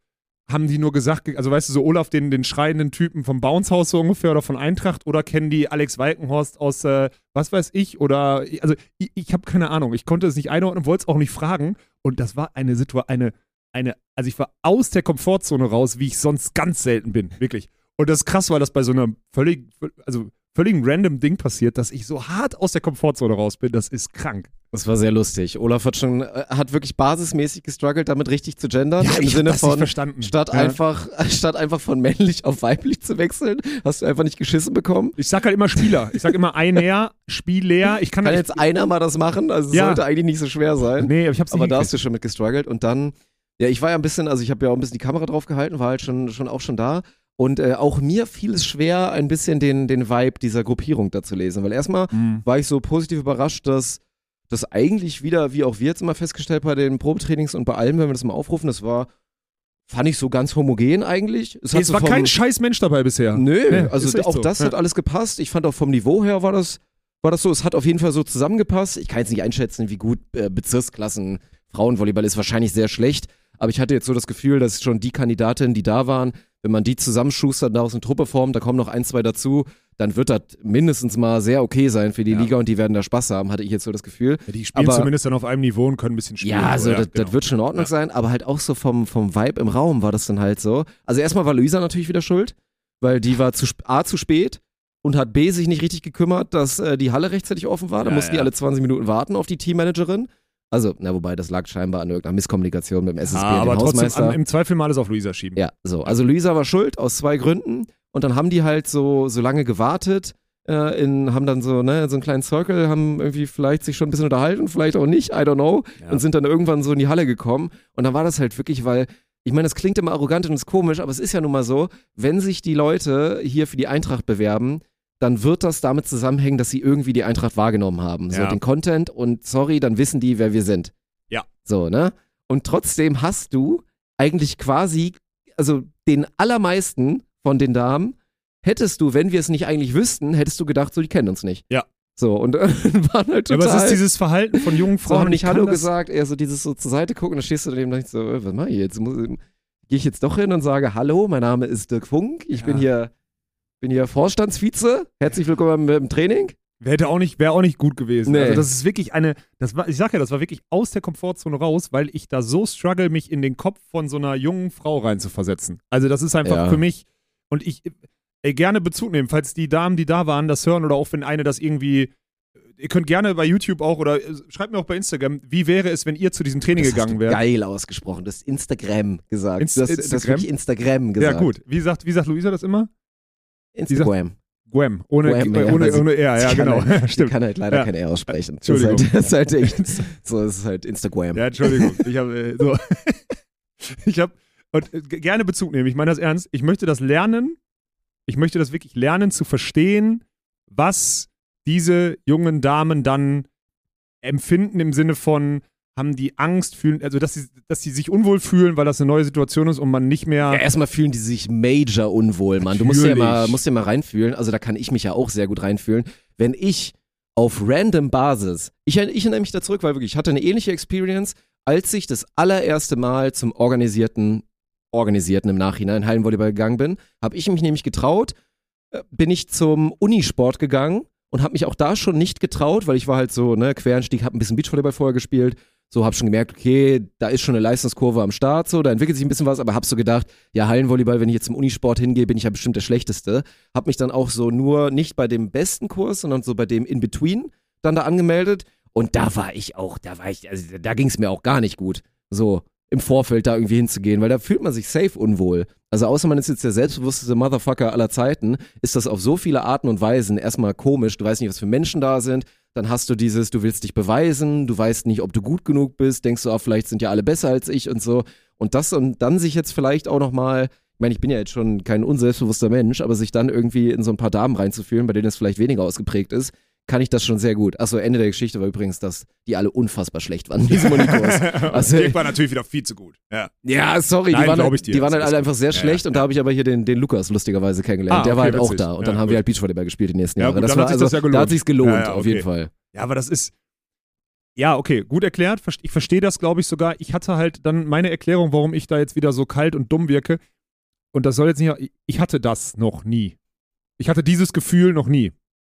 haben die nur gesagt, also weißt du, so Olaf, den, den schreienden Typen vom Bounce-Haus so ungefähr oder von Eintracht, oder kennen die Alex Walkenhorst aus, äh, was weiß ich, oder, also ich, ich habe keine Ahnung, ich konnte es nicht einordnen, wollte es auch nicht fragen, und das war eine Situation, eine, eine, also ich war aus der Komfortzone raus, wie ich sonst ganz selten bin, wirklich. Und das ist krass, weil das bei so einer völlig, also völligen random Ding passiert, dass ich so hart aus der Komfortzone raus bin, das ist krank. Das war sehr lustig. Olaf hat schon, äh, hat wirklich basismäßig gestruggelt, damit richtig zu gendern. Ja, Im ich Sinne hab das nicht von, verstanden. statt Ja. einfach, statt einfach von männlich auf weiblich zu wechseln, hast du einfach nicht geschissen bekommen. Ich sag halt immer Spieler. Ich sag immer Einer, Spieler. Ich kann, Kann ich, jetzt einer mal das machen? Also es Ja. sollte eigentlich nicht so schwer sein. Nee, aber ich hab's nicht Aber da hast hingekriegt. du schon mit gestruggelt. Und dann, ja, ich war ja ein bisschen, also ich habe ja auch ein bisschen die Kamera drauf gehalten, war halt schon, schon auch schon da. Und äh, auch mir fiel es schwer, ein bisschen den, den Vibe dieser Gruppierung da zu lesen. Weil erstmal Mhm. war ich so positiv überrascht, dass das eigentlich wieder, wie auch wir jetzt immer festgestellt bei den Probetrainings und bei allem, wenn wir das mal aufrufen, das war, fand ich so ganz homogen eigentlich. Es, Nee, hat es so war vom, kein scheiß Mensch dabei bisher. Nö, Nee, also ist echt auch so. das Ja. hat alles gepasst. Ich fand auch vom Niveau her war das, war das so, es hat auf jeden Fall so zusammengepasst. Ich kann jetzt nicht einschätzen, wie gut äh, Bezirksklassen Frauenvolleyball ist, wahrscheinlich sehr schlecht. Aber ich hatte jetzt so das Gefühl, dass schon die Kandidatinnen, die da waren, wenn man die zusammenschustert und daraus eine Truppe formt, da kommen noch ein, zwei dazu, dann wird das mindestens mal sehr okay sein für die Ja. Liga und die werden da Spaß haben, hatte ich jetzt so das Gefühl. Ja, die spielen Aber- zumindest dann auf einem Niveau und können ein bisschen spielen. Ja, also das, genau. das wird schon in Ordnung Ja. sein, aber halt auch so vom, vom Vibe im Raum war das dann halt so. Also erstmal war Luisa natürlich wieder schuld, weil die war zu, sp- A, zu spät und hat B, sich nicht richtig gekümmert, dass äh, die Halle rechtzeitig offen war. Da Ja, mussten die ja. alle zwanzig Minuten warten auf die Teammanagerin. Also, na wobei, das lag scheinbar an irgendeiner Misskommunikation mit dem S S B Ah, und dem aber trotzdem Hausmeister. am, im Zweifel mal alles auf Luisa schieben. Ja, so. Also Luisa war schuld aus zwei Gründen und dann haben die halt so, so lange gewartet, äh, in, haben dann so, ne, so einen kleinen Circle, haben irgendwie vielleicht sich schon ein bisschen unterhalten, vielleicht auch nicht, I don't know, Ja. und sind dann irgendwann so in die Halle gekommen und dann war das halt wirklich, weil, ich meine, das klingt immer arrogant und ist komisch, aber es ist ja nun mal so, wenn sich die Leute hier für die Eintracht bewerben, dann wird das damit zusammenhängen, dass sie irgendwie die Eintracht wahrgenommen haben. So Ja. den Content und sorry, dann wissen die, wer wir sind. Ja. So, ne? Und trotzdem hast du eigentlich quasi, also den allermeisten von den Damen, hättest du, wenn wir es nicht eigentlich wüssten, hättest du gedacht, so, die kennen uns nicht. Ja. So, und äh, waren halt Ja, total. aber es ist dieses Verhalten von jungen so, Frauen. haben und nicht ich kann Hallo das- gesagt, eher so dieses so zur Seite gucken, dann stehst du daneben und denkst so, äh, was mach ich jetzt? Muss, Gehe ich jetzt doch hin und sage, hallo, mein Name ist Dirk Funk, ich Ja. bin hier, bin hier Vorstandsvize, herzlich willkommen im Training. Hätte auch nicht, wäre auch nicht gut gewesen. Nee. Also das ist wirklich eine, das war, ich sag ja, das war wirklich aus der Komfortzone raus, weil ich da so struggle, mich in den Kopf von so einer jungen Frau reinzuversetzen. Also das ist einfach Ja. für mich, und ich ey, gerne Bezug nehmen, falls die Damen, die da waren, das hören oder auch wenn eine das irgendwie, ihr könnt gerne bei YouTube auch oder äh, schreibt mir auch bei Instagram, wie wäre es, wenn ihr zu diesem Training Das hast gegangen du wärt? geil ausgesprochen, du hast Instagram gesagt. Inst- du hast, du hast Instagram? wirklich Instagram gesagt. Ja gut, wie sagt, wie sagt Luisa das immer? Instagram. Gwem, ohne, Gwem, äh, ja, ohne, weil sie- ohne R, ja sie kann genau, Halt, stimmt. Ich kann halt leider Ja. kein R aussprechen. Das Entschuldigung. ist halt, das ist halt echt, so es ist halt Instagram. Ja, Entschuldigung. Ich habe äh, so. ich habe und äh, g- gerne Bezug nehmen. Ich meine das ernst. Ich möchte das lernen. Ich möchte das wirklich lernen zu verstehen, was diese jungen Damen dann empfinden im Sinne von, haben die Angst, fühlen, also dass sie, dass sie sich unwohl fühlen, weil das eine neue Situation ist und man nicht mehr. Ja, erstmal fühlen die sich major unwohl, Mann. Du musst ja, Natürlich. mal, musst ja mal reinfühlen. Also da kann ich mich ja auch sehr gut reinfühlen. Wenn ich auf random Basis, ich, ich erinnere mich da zurück, weil wirklich, ich hatte eine ähnliche Experience, als ich das allererste Mal zum organisierten, organisierten im Nachhinein Hallenvolleyball gegangen bin, habe ich mich nämlich getraut, äh, bin ich zum Unisport gegangen und habe mich auch da schon nicht getraut, weil ich war halt so, ne, Quereinstieg, habe ein bisschen Beachvolleyball vorher gespielt. So, hab schon gemerkt, okay, da ist schon eine Leistungskurve am Start, so, da entwickelt sich ein bisschen was, aber hab so gedacht, ja, Hallenvolleyball, wenn ich jetzt zum Unisport hingehe, bin ich ja bestimmt der Schlechteste. Hab mich dann auch so nur nicht bei dem besten Kurs, sondern so bei dem In-Between dann da angemeldet und da war ich auch, da war ich, also da ging es mir auch gar nicht gut, so im Vorfeld da irgendwie hinzugehen, weil da fühlt man sich safe unwohl. Also außer man ist jetzt der selbstbewussteste Motherfucker aller Zeiten, ist das auf so viele Arten und Weisen erstmal komisch, du weißt nicht, was für Menschen da sind, dann hast du dieses, du willst dich beweisen, du weißt nicht, ob du gut genug bist, denkst du, ah, vielleicht sind ja alle besser als ich und so. Und das und dann sich jetzt vielleicht auch nochmal, ich meine, ich bin ja jetzt schon kein unselbstbewusster Mensch, aber sich dann irgendwie in so ein paar Damen reinzufühlen, bei denen es vielleicht weniger ausgeprägt ist, kann ich das schon sehr gut. Achso, Ende der Geschichte war übrigens, dass die alle unfassbar schlecht waren in diesem Unikurs. Also, Dirk war natürlich wieder viel zu gut. Ja. ja, sorry, Nein, die waren, glaub halt, ich dir. die waren halt Das alle ist einfach gut. sehr Ja, schlecht ja, und da ja. habe ich aber hier den, den Lukas lustigerweise kennengelernt. Ah, Der war okay, halt auch witzig. da und dann Ja, haben gut. wir halt Beachvolleyball gespielt die nächsten Ja, Jahre. gut, das dann war, hat sich also, das ja gelohnt. Da hat sich's gelohnt, Ja, ja, auf okay. jeden Fall. Ja, aber das ist, Ja, okay, gut erklärt. Ich verstehe das, glaube ich, sogar. Ich hatte halt dann meine Erklärung, warum ich da jetzt wieder so kalt und dumm wirke. Und das soll jetzt nicht. Ich hatte das noch nie. Ich hatte dieses Gefühl noch nie.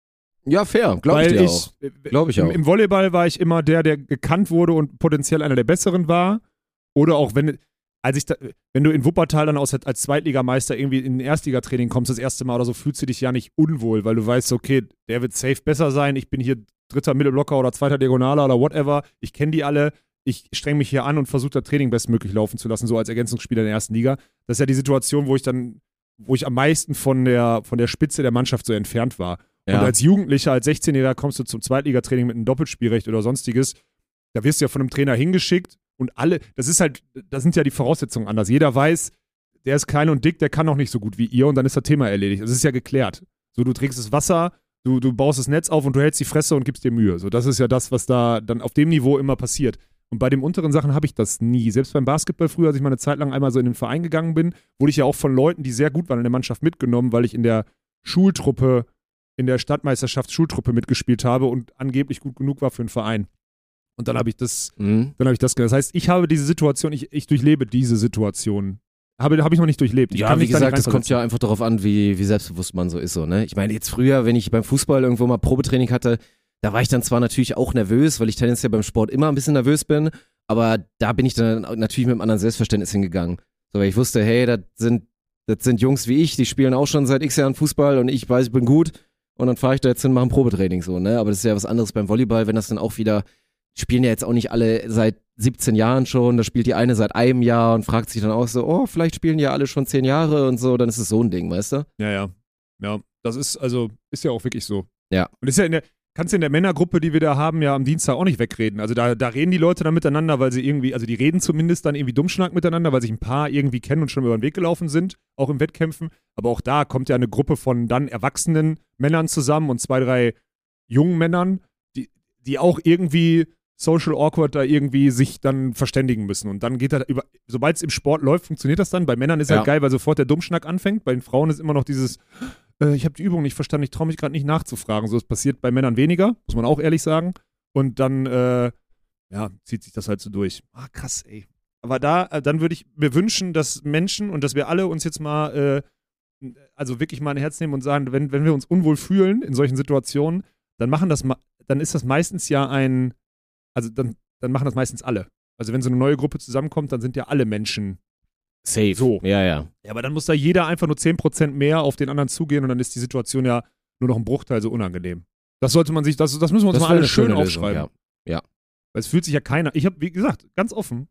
Ja, fair, glaube ich dir auch. Glaube ich im, auch. Im Volleyball war ich immer der, der gekannt wurde und potenziell einer der Besseren war. Oder auch wenn, als ich da, wenn du in Wuppertal dann aus, als Zweitligameister irgendwie in ein Erstligatraining kommst, das erste Mal oder so, fühlst du dich ja nicht unwohl, weil du weißt, okay, der wird safe besser sein. Ich bin hier dritter Mittelblocker oder zweiter Diagonaler oder whatever. Ich kenne die alle. Ich streng mich hier an und versuche das Training bestmöglich laufen zu lassen, so als Ergänzungsspieler in der ersten Liga. Das ist ja die Situation, wo ich dann, wo ich am meisten von der, von der Spitze der Mannschaft so entfernt war. Ja. Und als Jugendlicher, als sechzehnjähriger kommst du zum Zweitligatraining mit einem Doppelspielrecht oder sonstiges. Da wirst du ja von einem Trainer hingeschickt und alle, das ist halt, da sind ja die Voraussetzungen anders. Jeder weiß, der ist klein und dick, der kann auch nicht so gut wie ihr und dann ist das Thema erledigt. Das ist ja geklärt. So, du trinkst das Wasser, Du, du baust das Netz auf und du hältst die Fresse und gibst dir Mühe. So, das ist ja das, was da dann auf dem Niveau immer passiert. Und bei den unteren Sachen habe ich das nie. Selbst beim Basketball früher, als ich mal eine Zeit lang einmal so in den Verein gegangen bin, wurde ich ja auch von Leuten, die sehr gut waren in der Mannschaft, mitgenommen, weil ich in der Schultruppe, in der Stadtmeisterschaft Schultruppe mitgespielt habe und angeblich gut genug war für einen Verein. Und dann habe ich das, mhm. dann habe ich das gemacht. Das heißt, ich habe diese Situation, ich, ich durchlebe diese Situation. Habe, habe ich noch nicht durchlebt. Ich ja, kann wie mich da gesagt, nicht das kommt ja einfach darauf an, wie, wie selbstbewusst man so ist. So, ne? Ich meine, jetzt früher, wenn ich beim Fußball irgendwo mal Probetraining hatte, da war ich dann zwar natürlich auch nervös, weil ich tendenziell beim Sport immer ein bisschen nervös bin, aber da bin ich dann natürlich mit einem anderen Selbstverständnis hingegangen. So, weil ich wusste, hey, das sind, das sind Jungs wie ich, die spielen auch schon seit x Jahren Fußball und ich weiß, ich bin gut und dann fahre ich da jetzt hin und mache ein Probetraining. So, ne? Aber das ist ja was anderes beim Volleyball, wenn das dann auch wieder, spielen ja jetzt auch nicht alle seit siebzehn Jahren schon, da spielt die eine seit einem Jahr und fragt sich dann auch so, oh, vielleicht spielen die ja alle schon zehn Jahre und so, dann ist es so ein Ding, weißt du? Ja, ja. Ja, das ist, also, ist ja auch wirklich so. Ja. Und ist ja in der, kannst du in der Männergruppe, die wir da haben, ja am Dienstag auch nicht wegreden. Also da, da reden die Leute dann miteinander, weil sie irgendwie, also die reden zumindest dann irgendwie Dummschnack miteinander, weil sich ein paar irgendwie kennen und schon über den Weg gelaufen sind, auch im Wettkämpfen. Aber auch da kommt ja eine Gruppe von dann erwachsenen Männern zusammen und zwei, drei jungen Männern, die, die auch irgendwie social awkward da irgendwie sich dann verständigen müssen. Und dann geht das über, sobald es im Sport läuft, funktioniert das dann. Bei Männern ist ja halt geil, weil sofort der Dummschnack anfängt. Bei den Frauen ist immer noch dieses, äh, ich habe die Übung nicht verstanden, ich traue mich gerade nicht nachzufragen. So, es passiert bei Männern weniger, muss man auch ehrlich sagen. Und dann, äh, ja, zieht sich das halt so durch. Ah, krass, ey. Aber da, äh, dann würde ich mir wünschen, dass Menschen und dass wir alle uns jetzt mal, äh, also wirklich mal ein Herz nehmen und sagen, wenn, wenn wir uns unwohl fühlen in solchen Situationen, dann machen das, dann ist das meistens ja ein Also dann, dann machen das meistens alle. Also wenn so eine neue Gruppe zusammenkommt, dann sind ja alle Menschen safe. So. Ja, ja. Ja, aber dann muss da jeder einfach nur zehn Prozent mehr auf den anderen zugehen und dann ist die Situation ja nur noch ein Bruchteil so unangenehm. Das sollte man sich, das, das müssen wir uns Das mal wäre alle eine schön schöne aufschreiben. Lösung, ja. Ja. Weil es fühlt sich ja keiner, ich habe, wie gesagt, ganz offen,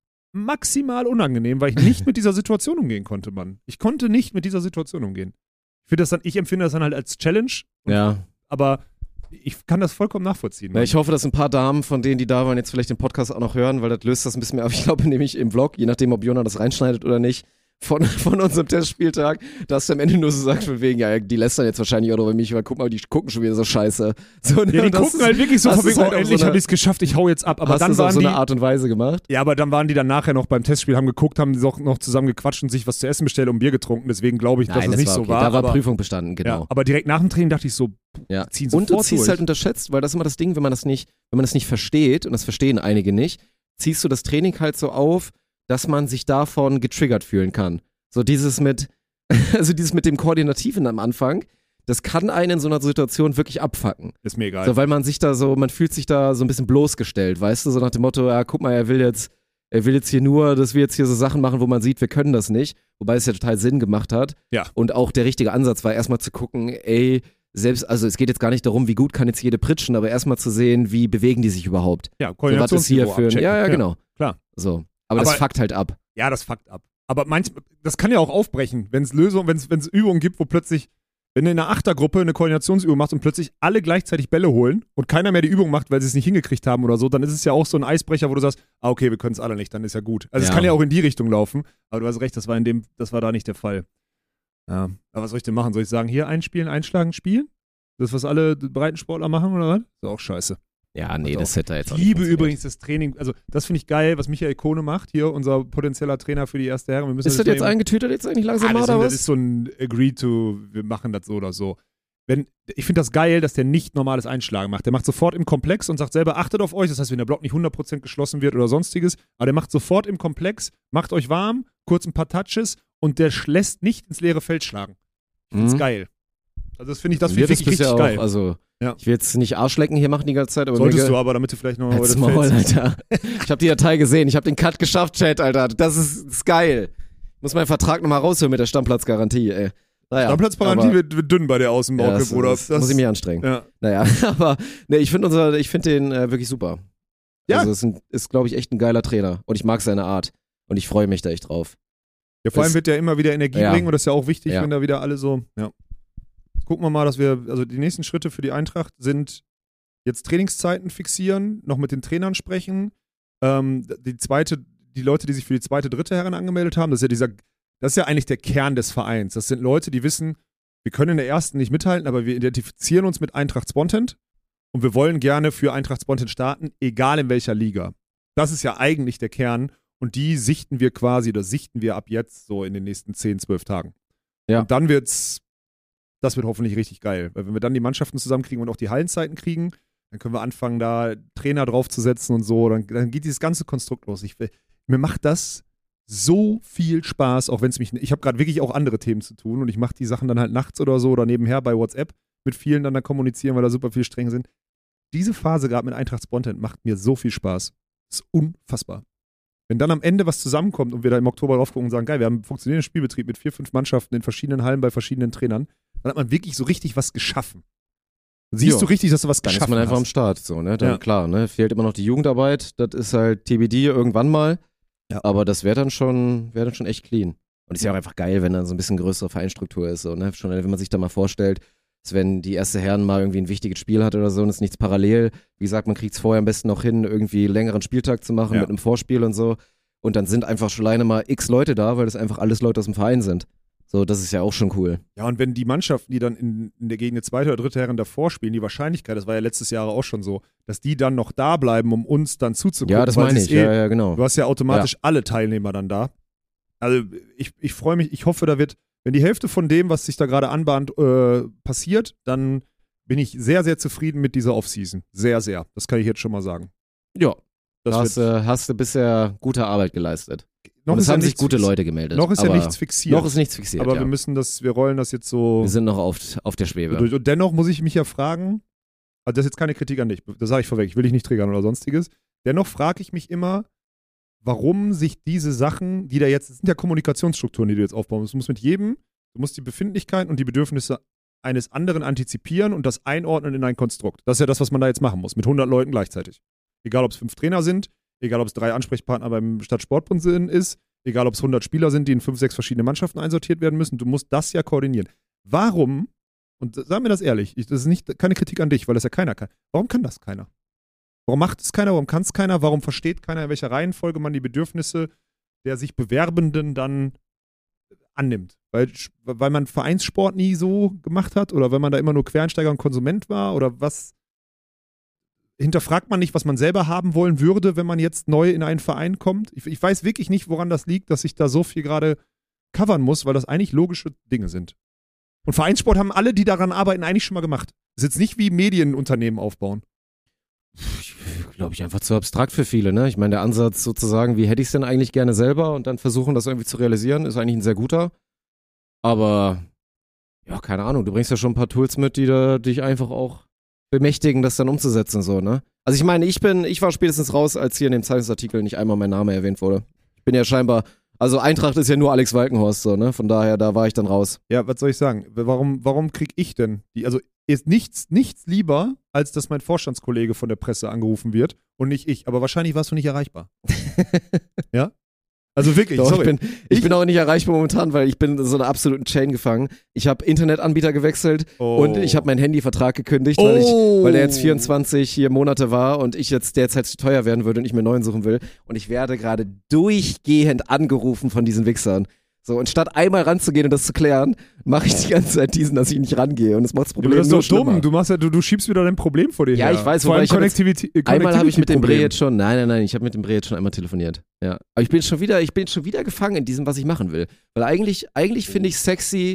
maximal unangenehm, weil ich nicht mit dieser Situation umgehen konnte, Mann. Ich konnte nicht mit dieser Situation umgehen. Ich finde das dann, ich empfinde das dann halt als Challenge. Ja. Aber ich kann das vollkommen nachvollziehen. Ja, ich hoffe, dass ein paar Damen von denen, die da waren, jetzt vielleicht den Podcast auch noch hören, weil das löst das ein bisschen mehr auf. Ich glaube nämlich im Vlog, je nachdem, ob Jona das reinschneidet oder nicht, von, von unserem Testspieltag, dass er am Ende nur so sagt, von wegen, ja, die lästern jetzt wahrscheinlich auch über mich, weil guck mal, die gucken schon wieder so scheiße. So, ja, die gucken halt wirklich so, von wegen, halt oh, endlich so habe ich es geschafft, ich hau jetzt ab. Aber hast dann du waren auf so die, eine Art und Weise gemacht? Ja, aber dann waren die dann nachher noch beim Testspiel, haben geguckt, haben auch noch zusammen gequatscht und sich was zu essen bestellt und Bier getrunken. Deswegen glaube ich, dass Nein, das, das nicht war so okay. war. Da war aber, Prüfung bestanden, genau. Ja, aber direkt nach dem Training dachte ich so, ja. ziehen Und sofort du ziehst durch. halt unterschätzt, weil das ist immer das Ding, wenn man das nicht, wenn man das nicht versteht, und das verstehen einige nicht, ziehst du das Training halt so auf, dass man sich davon getriggert fühlen kann. So dieses mit, also dieses mit dem Koordinativen am Anfang, das kann einen in so einer Situation wirklich abfucken. Ist mir egal. So, weil man sich da so, man fühlt sich da so ein bisschen bloßgestellt, weißt du, so nach dem Motto, ja, guck mal, er will jetzt, er will jetzt hier nur, dass wir jetzt hier so Sachen machen, wo man sieht, wir können das nicht, wobei es ja total Sinn gemacht hat. Ja. Und auch der richtige Ansatz war erstmal zu gucken, ey, selbst, also es geht jetzt gar nicht darum, wie gut kann jetzt jede pritschen, aber erstmal zu sehen, wie bewegen die sich überhaupt. Ja, So, was ist hier Koordinationsniveau für ein, abchecken. ja, ja, genau. klar. So. Aber, das Aber- fuckt halt ab. Ja, das fuckt ab. Aber manchmal, das kann ja auch aufbrechen, wenn es Lösungen, wenn es wenn es Übungen gibt, wo plötzlich, wenn du in einer Achtergruppe eine Koordinationsübung machst und plötzlich alle gleichzeitig Bälle holen und keiner mehr die Übung macht, weil sie es nicht hingekriegt haben oder so, dann ist es ja auch so ein Eisbrecher, wo du sagst, ah, okay, wir können es alle nicht, dann ist ja gut. Also Ja. es kann ja auch in die Richtung laufen, aber du hast recht, das war in dem, das war da nicht der Fall. Ja. Aber was soll ich denn machen? Soll ich sagen, hier einspielen, einschlagen, spielen? Das, was alle Breitensportler machen oder was? Ist auch scheiße. Ja, nee, Also, das hätte jetzt auch Ich nicht liebe funktioniert. übrigens das Training, also das finde ich geil, was Michael Kohne macht, hier unser potenzieller Trainer für die erste Herren. Wir müssen Ist das mal jetzt eben- eingetütet jetzt eigentlich langsam Ah, mal, das, oder ist, was? das ist so ein Agree to, wir machen das so oder so. wenn, ich finde das geil, dass der nicht normales Einschlagen macht. Der macht sofort im Komplex und sagt selber, achtet auf euch. Das heißt, wenn der Block nicht hundert Prozent geschlossen wird oder sonstiges, aber der macht sofort im Komplex, macht euch warm, kurz ein paar Touches und der lässt nicht ins leere Feld schlagen. Ich finde es Mhm. geil. Also das finde ich, das Wir finde ich wirklich bisher richtig geil. Auch, also, Ja. ich will jetzt nicht Arschlecken hier machen die ganze Zeit, aber Solltest mir du aber, damit du vielleicht noch Halt's das Maul, Feld- Alter. Ich habe die Datei gesehen, ich habe den Cut geschafft, Chat, Alter. Das ist, das ist geil. Ich muss meinen Vertrag nochmal rausholen mit der Stammplatzgarantie, ey. Naja, Stammplatz-Garantie aber- wird, wird dünn bei der Außenbauke, ja, das, Bruder. das, muss ich mich anstrengen. Ja. Naja, aber ne, ich finde unser, ich finde den äh, wirklich super. Ja. Also es ist, ein- ist glaube ich, echt ein geiler Trainer und ich mag seine Art und ich freue mich da echt drauf. Ja, vor allem Das- wird der immer wieder Energie Ja. bringen und das ist ja auch wichtig, Ja. wenn da wieder alle so, ja. Jetzt gucken wir mal, dass wir, also die nächsten Schritte für die Eintracht sind jetzt Trainingszeiten fixieren, noch mit den Trainern sprechen. Ähm, die zweite, die Leute, die sich für die zweite, dritte Herren angemeldet haben, das ist ja dieser, das ist ja eigentlich der Kern des Vereins. Das sind Leute, die wissen, wir können in der ersten nicht mithalten, aber wir identifizieren uns mit Eintracht Spontent und wir wollen gerne für Eintracht Spontent starten, egal in welcher Liga. Das ist ja eigentlich der Kern und die sichten wir quasi, oder sichten wir ab jetzt so in den nächsten zehn, zwölf Tagen. Ja. Und dann wird's, das wird hoffentlich richtig geil, weil wenn wir dann die Mannschaften zusammenkriegen und auch die Hallenzeiten kriegen, dann können wir anfangen, da Trainer draufzusetzen und so, dann, dann geht dieses ganze Konstrukt los. Ich will, mir macht das so viel Spaß, auch wenn es mich, ich habe gerade wirklich auch andere Themen zu tun und ich mache die Sachen dann halt nachts oder so oder nebenher bei WhatsApp mit vielen dann da kommunizieren, weil da super viel streng sind. Diese Phase gerade mit Eintracht Spontent macht mir so viel Spaß. Das ist unfassbar. Wenn dann am Ende was zusammenkommt und wir da im Oktober drauf gucken und sagen, geil, wir haben einen funktionierenden Spielbetrieb mit vier, fünf Mannschaften in verschiedenen Hallen bei verschiedenen Trainern, dann hat man wirklich so richtig was geschaffen. Dann siehst Jo. du richtig, dass du was Dann geschaffen ist man einfach hast. am Start, so, ne? Dann, Ja. Klar, ne? Fehlt immer noch die Jugendarbeit, das ist halt T B D irgendwann mal. Ja. Aber das wäre dann schon, wäre dann schon echt clean. Und ist ja auch einfach geil, wenn dann so ein bisschen größere Vereinsstruktur ist, so, ne? Schon, wenn man sich da mal vorstellt, dass wenn die erste Herren mal irgendwie ein wichtiges Spiel hat oder so und es ist nichts parallel, wie gesagt, man kriegt es vorher am besten noch hin, irgendwie einen längeren Spieltag zu machen Ja. mit einem Vorspiel und so. Und dann sind einfach schon alleine mal x Leute da, weil das einfach alles Leute aus dem Verein sind. So, das ist ja auch schon cool. Ja, und wenn die Mannschaften, die dann in, in der gegen eine zweite oder dritte Herren davor spielen, die Wahrscheinlichkeit, das war ja letztes Jahr auch schon so, dass die dann noch da bleiben, um uns dann zuzugucken. Ja, das weil meine sie ich. es eh, Ja, ja, genau. Du hast ja automatisch alle Teilnehmer dann da. Also ich, ich freue mich, ich hoffe, da wird, wenn die Hälfte von dem, was sich da gerade anbahnt, äh, passiert, dann bin ich sehr, sehr zufrieden mit dieser Offseason. Sehr, sehr. Das kann ich jetzt schon mal sagen. Ja, Das da hast, wird, äh, hast du bisher gute Arbeit geleistet. noch Und es ist ja haben sich nichts gute fix- Leute gemeldet. Noch ist ja aber nichts fixiert. Noch ist nichts fixiert, aber ja. wir müssen das, wir rollen das jetzt so. Wir sind noch auf, auf der Schwebe. durch. Und dennoch muss ich mich ja fragen, also das ist jetzt keine Kritik an dich, das sage ich vorweg, ich will dich nicht triggern oder sonstiges. Dennoch frage ich mich immer, warum sich diese Sachen, die da jetzt, das sind ja Kommunikationsstrukturen, die du jetzt aufbauen musst. Du musst mit jedem, du musst die Befindlichkeiten und die Bedürfnisse eines anderen antizipieren und das einordnen in ein Konstrukt. Das ist ja das, was man da jetzt machen muss, mit hundert Leuten gleichzeitig. Egal, ob es fünf Trainer sind, egal, ob es drei Ansprechpartner beim Stadtsportbund sind, ist, egal, ob es hundert Spieler sind, die in fünf, sechs verschiedene Mannschaften einsortiert werden müssen. Du musst das ja koordinieren. Warum, und sag mir das ehrlich, ich, das ist nicht, keine Kritik an dich, weil das ja keiner kann. Warum kann das keiner? Warum macht es keiner? Warum kann es keiner? Warum versteht keiner, in welcher Reihenfolge man die Bedürfnisse der sich Bewerbenden dann annimmt? Weil, weil man Vereinssport nie so gemacht hat oder weil man da immer nur Quereinsteiger und Konsument war oder was? Hinterfragt man nicht, was man selber haben wollen würde, wenn man jetzt neu in einen Verein kommt? Ich, ich weiß wirklich nicht, woran das liegt, dass ich da so viel gerade covern muss, weil das eigentlich logische Dinge sind. Und Vereinssport haben alle, die daran arbeiten, eigentlich schon mal gemacht. Das ist jetzt nicht wie Medienunternehmen aufbauen. Glaube ich, einfach zu abstrakt für viele, ne? Ich meine, der Ansatz sozusagen, wie hätte ich es denn eigentlich gerne selber und dann versuchen, das irgendwie zu realisieren, ist eigentlich ein sehr guter. Aber, ja, keine Ahnung, du bringst ja schon ein paar Tools mit, die da dich einfach auch bemächtigen, das dann umzusetzen, so, ne? Also ich meine, ich bin, ich war spätestens raus, als hier in dem Zeitungsartikel nicht einmal mein Name erwähnt wurde. Ich bin ja scheinbar, also Eintracht ist ja nur Alex Walkenhorst, so, ne? Von daher, da war ich dann raus. Ja, was soll ich sagen? Warum, warum krieg ich denn die, also ist nichts, nichts lieber, als dass mein Vorstandskollege von der Presse angerufen wird und nicht ich. Aber wahrscheinlich warst du nicht erreichbar. Ja? Also wirklich, Doch, sorry. ich bin, ich, bin auch nicht erreichbar momentan, weil ich bin in so einer absoluten Chain gefangen. Ich habe Internetanbieter gewechselt Oh. und ich habe meinen Handyvertrag gekündigt, weil, ich, Oh. weil der jetzt vierundzwanzig hier Monate war und ich jetzt derzeit zu teuer werden würde und ich mir einen neuen suchen will. Und ich werde gerade durchgehend angerufen von diesen Wichsern. So, und statt einmal ranzugehen und das zu klären, mache ich die ganze Zeit diesen, dass ich nicht rangehe. Und das macht das Ja, Problem aber das ist nur doch dumm. schlimmer. Du, machst ja, du, du schiebst wieder dein Problem vor dir Ja, her. ich weiß, Vor wobei allem ich hab jetzt- Connectivity, Einmal habe ich mit dem Bre Connectivity-Problem. jetzt schon, nein, nein, nein, ich habe mit dem Bre jetzt schon einmal telefoniert. Ja. Aber ich bin schon wieder, ich bin schon wieder gefangen in diesem, was ich machen will. Weil eigentlich, eigentlich finde ich sexy,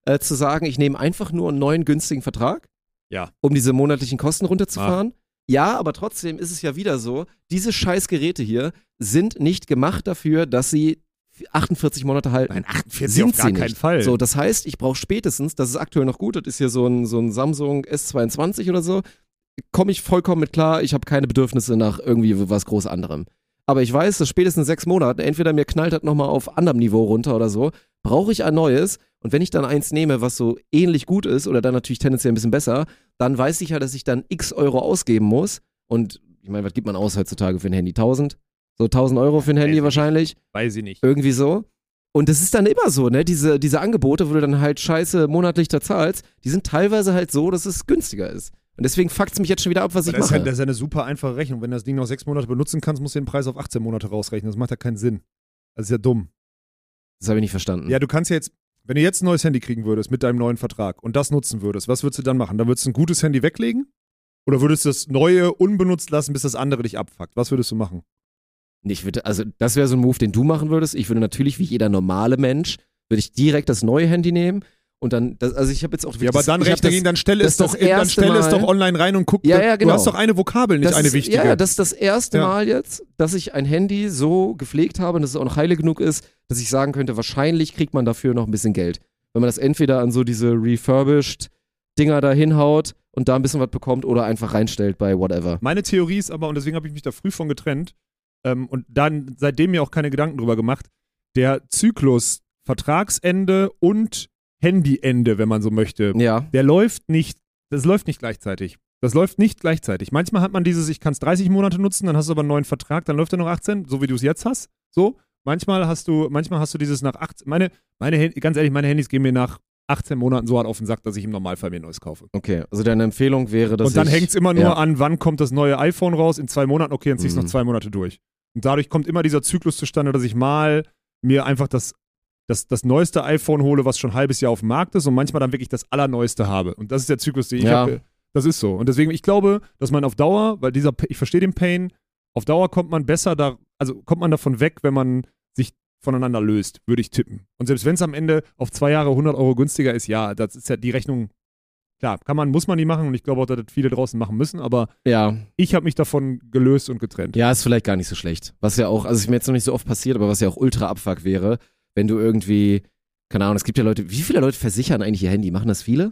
äh, zu sagen, ich nehme einfach nur einen neuen günstigen Vertrag, Ja. um diese monatlichen Kosten runterzufahren. Ah. Ja, aber trotzdem ist es ja wieder so, diese scheiß Geräte hier sind nicht gemacht dafür, dass sie achtundvierzig Monate halten. Nein, achtundvierzig sind auf gar sie keinen nicht. Fall. So, das heißt, ich brauche spätestens, das ist aktuell noch gut, das ist hier so ein, so ein Samsung S zweiundzwanzig oder so, komme ich vollkommen mit klar, ich habe keine Bedürfnisse nach irgendwie was groß anderem. Aber ich weiß, dass spätestens sechs Monaten, entweder mir knallt das nochmal auf anderem Niveau runter oder so, brauche ich ein neues. Und wenn ich dann eins nehme, was so ähnlich gut ist oder dann natürlich tendenziell ein bisschen besser, dann weiß ich ja, dass ich dann x Euro ausgeben muss. Und ich meine, was gibt man aus heutzutage für ein Handy? tausend? So tausend Euro für ein Handy Weiß wahrscheinlich? ich Weiß ich nicht. Irgendwie so. Und das ist dann immer so, ne? Diese, diese Angebote, wo du dann halt scheiße monatlich da zahlst, die sind teilweise halt so, dass es günstiger ist. Und deswegen fuckt es mich jetzt schon wieder ab, was ich das, ist mache. ja, das ist ja eine super einfache Rechnung. Wenn du das Ding noch sechs Monate benutzen kannst, musst du den Preis auf achtzehn Monate rausrechnen. Das macht ja keinen Sinn. Das ist ja dumm. Das habe ich nicht verstanden. Ja, du kannst ja jetzt, wenn du jetzt ein neues Handy kriegen würdest mit deinem neuen Vertrag und das nutzen würdest, was würdest du dann machen? Dann würdest du ein gutes Handy weglegen? Oder würdest du das neue unbenutzt lassen, bis das andere dich abfuckt? Was würdest du machen? Ich würde, also das wäre so ein Move, den du machen würdest. Ich würde natürlich, wie jeder normale Mensch, würde ich direkt das neue Handy nehmen und dann, das, also ich habe jetzt auch Ja, aber dann ich hab rechne das- ihn, dann stell das es doch, das dann erste stell es Mal- doch online rein und guck. Ja, ja, genau. Du hast doch eine Vokabel, nicht das eine ist, wichtige. Ja, das ist das erste Ja. Mal jetzt, dass ich ein Handy so gepflegt habe und dass es auch noch heile genug ist, dass ich sagen könnte, wahrscheinlich kriegt man dafür noch ein bisschen Geld. Wenn man das entweder an so diese refurbished Dinger da hinhaut und da ein bisschen was bekommt oder einfach reinstellt bei whatever. Meine Theorie ist aber, und deswegen habe ich mich da früh von getrennt ähm, und dann seitdem mir auch keine Gedanken drüber gemacht, der Zyklus Vertragsende und Handyende, wenn man so möchte, Ja. der läuft nicht, das läuft nicht gleichzeitig. Das läuft nicht gleichzeitig. Manchmal hat man dieses, ich kann es dreißig Monate nutzen, dann hast du aber einen neuen Vertrag, dann läuft er noch achtzehn, so wie du es jetzt hast. So. Manchmal hast du, manchmal hast du dieses nach achtzehn, meine, meine, ganz ehrlich, meine Handys gehen mir nach achtzehn Monaten so hart auf den Sack, dass ich im Normalfall mir ein neues kaufe. Okay, also deine Empfehlung wäre, dass Und dann ich, hängt es immer nur ja. an, wann kommt das neue iPhone raus, in zwei Monaten, okay, dann zieh ich es Mhm. noch zwei Monate durch. Und dadurch kommt immer dieser Zyklus zustande, dass ich mal mir einfach das, das, das neueste iPhone hole, was schon ein halbes Jahr auf dem Markt ist und manchmal dann wirklich das allerneueste habe. Und das ist der Zyklus, den ich Ja. habe. Das ist so. Und deswegen, ich glaube, dass man auf Dauer, weil dieser, ich verstehe den Pain, auf Dauer kommt man besser da, also kommt man davon weg, wenn man sich voneinander löst, würde ich tippen. Und selbst wenn es am Ende auf zwei Jahre hundert Euro günstiger ist, ja, das ist ja die Rechnung, klar, kann man, muss man die machen und ich glaube auch, dass das viele draußen machen müssen, aber Ja. ich habe mich davon gelöst und getrennt. Ja, ist vielleicht gar nicht so schlecht. Was ja auch, also ist mir jetzt noch nicht so oft passiert, aber was ja auch ultra abfuck wäre, wenn du irgendwie, keine Ahnung, es gibt ja Leute, wie viele Leute versichern eigentlich ihr Handy? Machen das viele?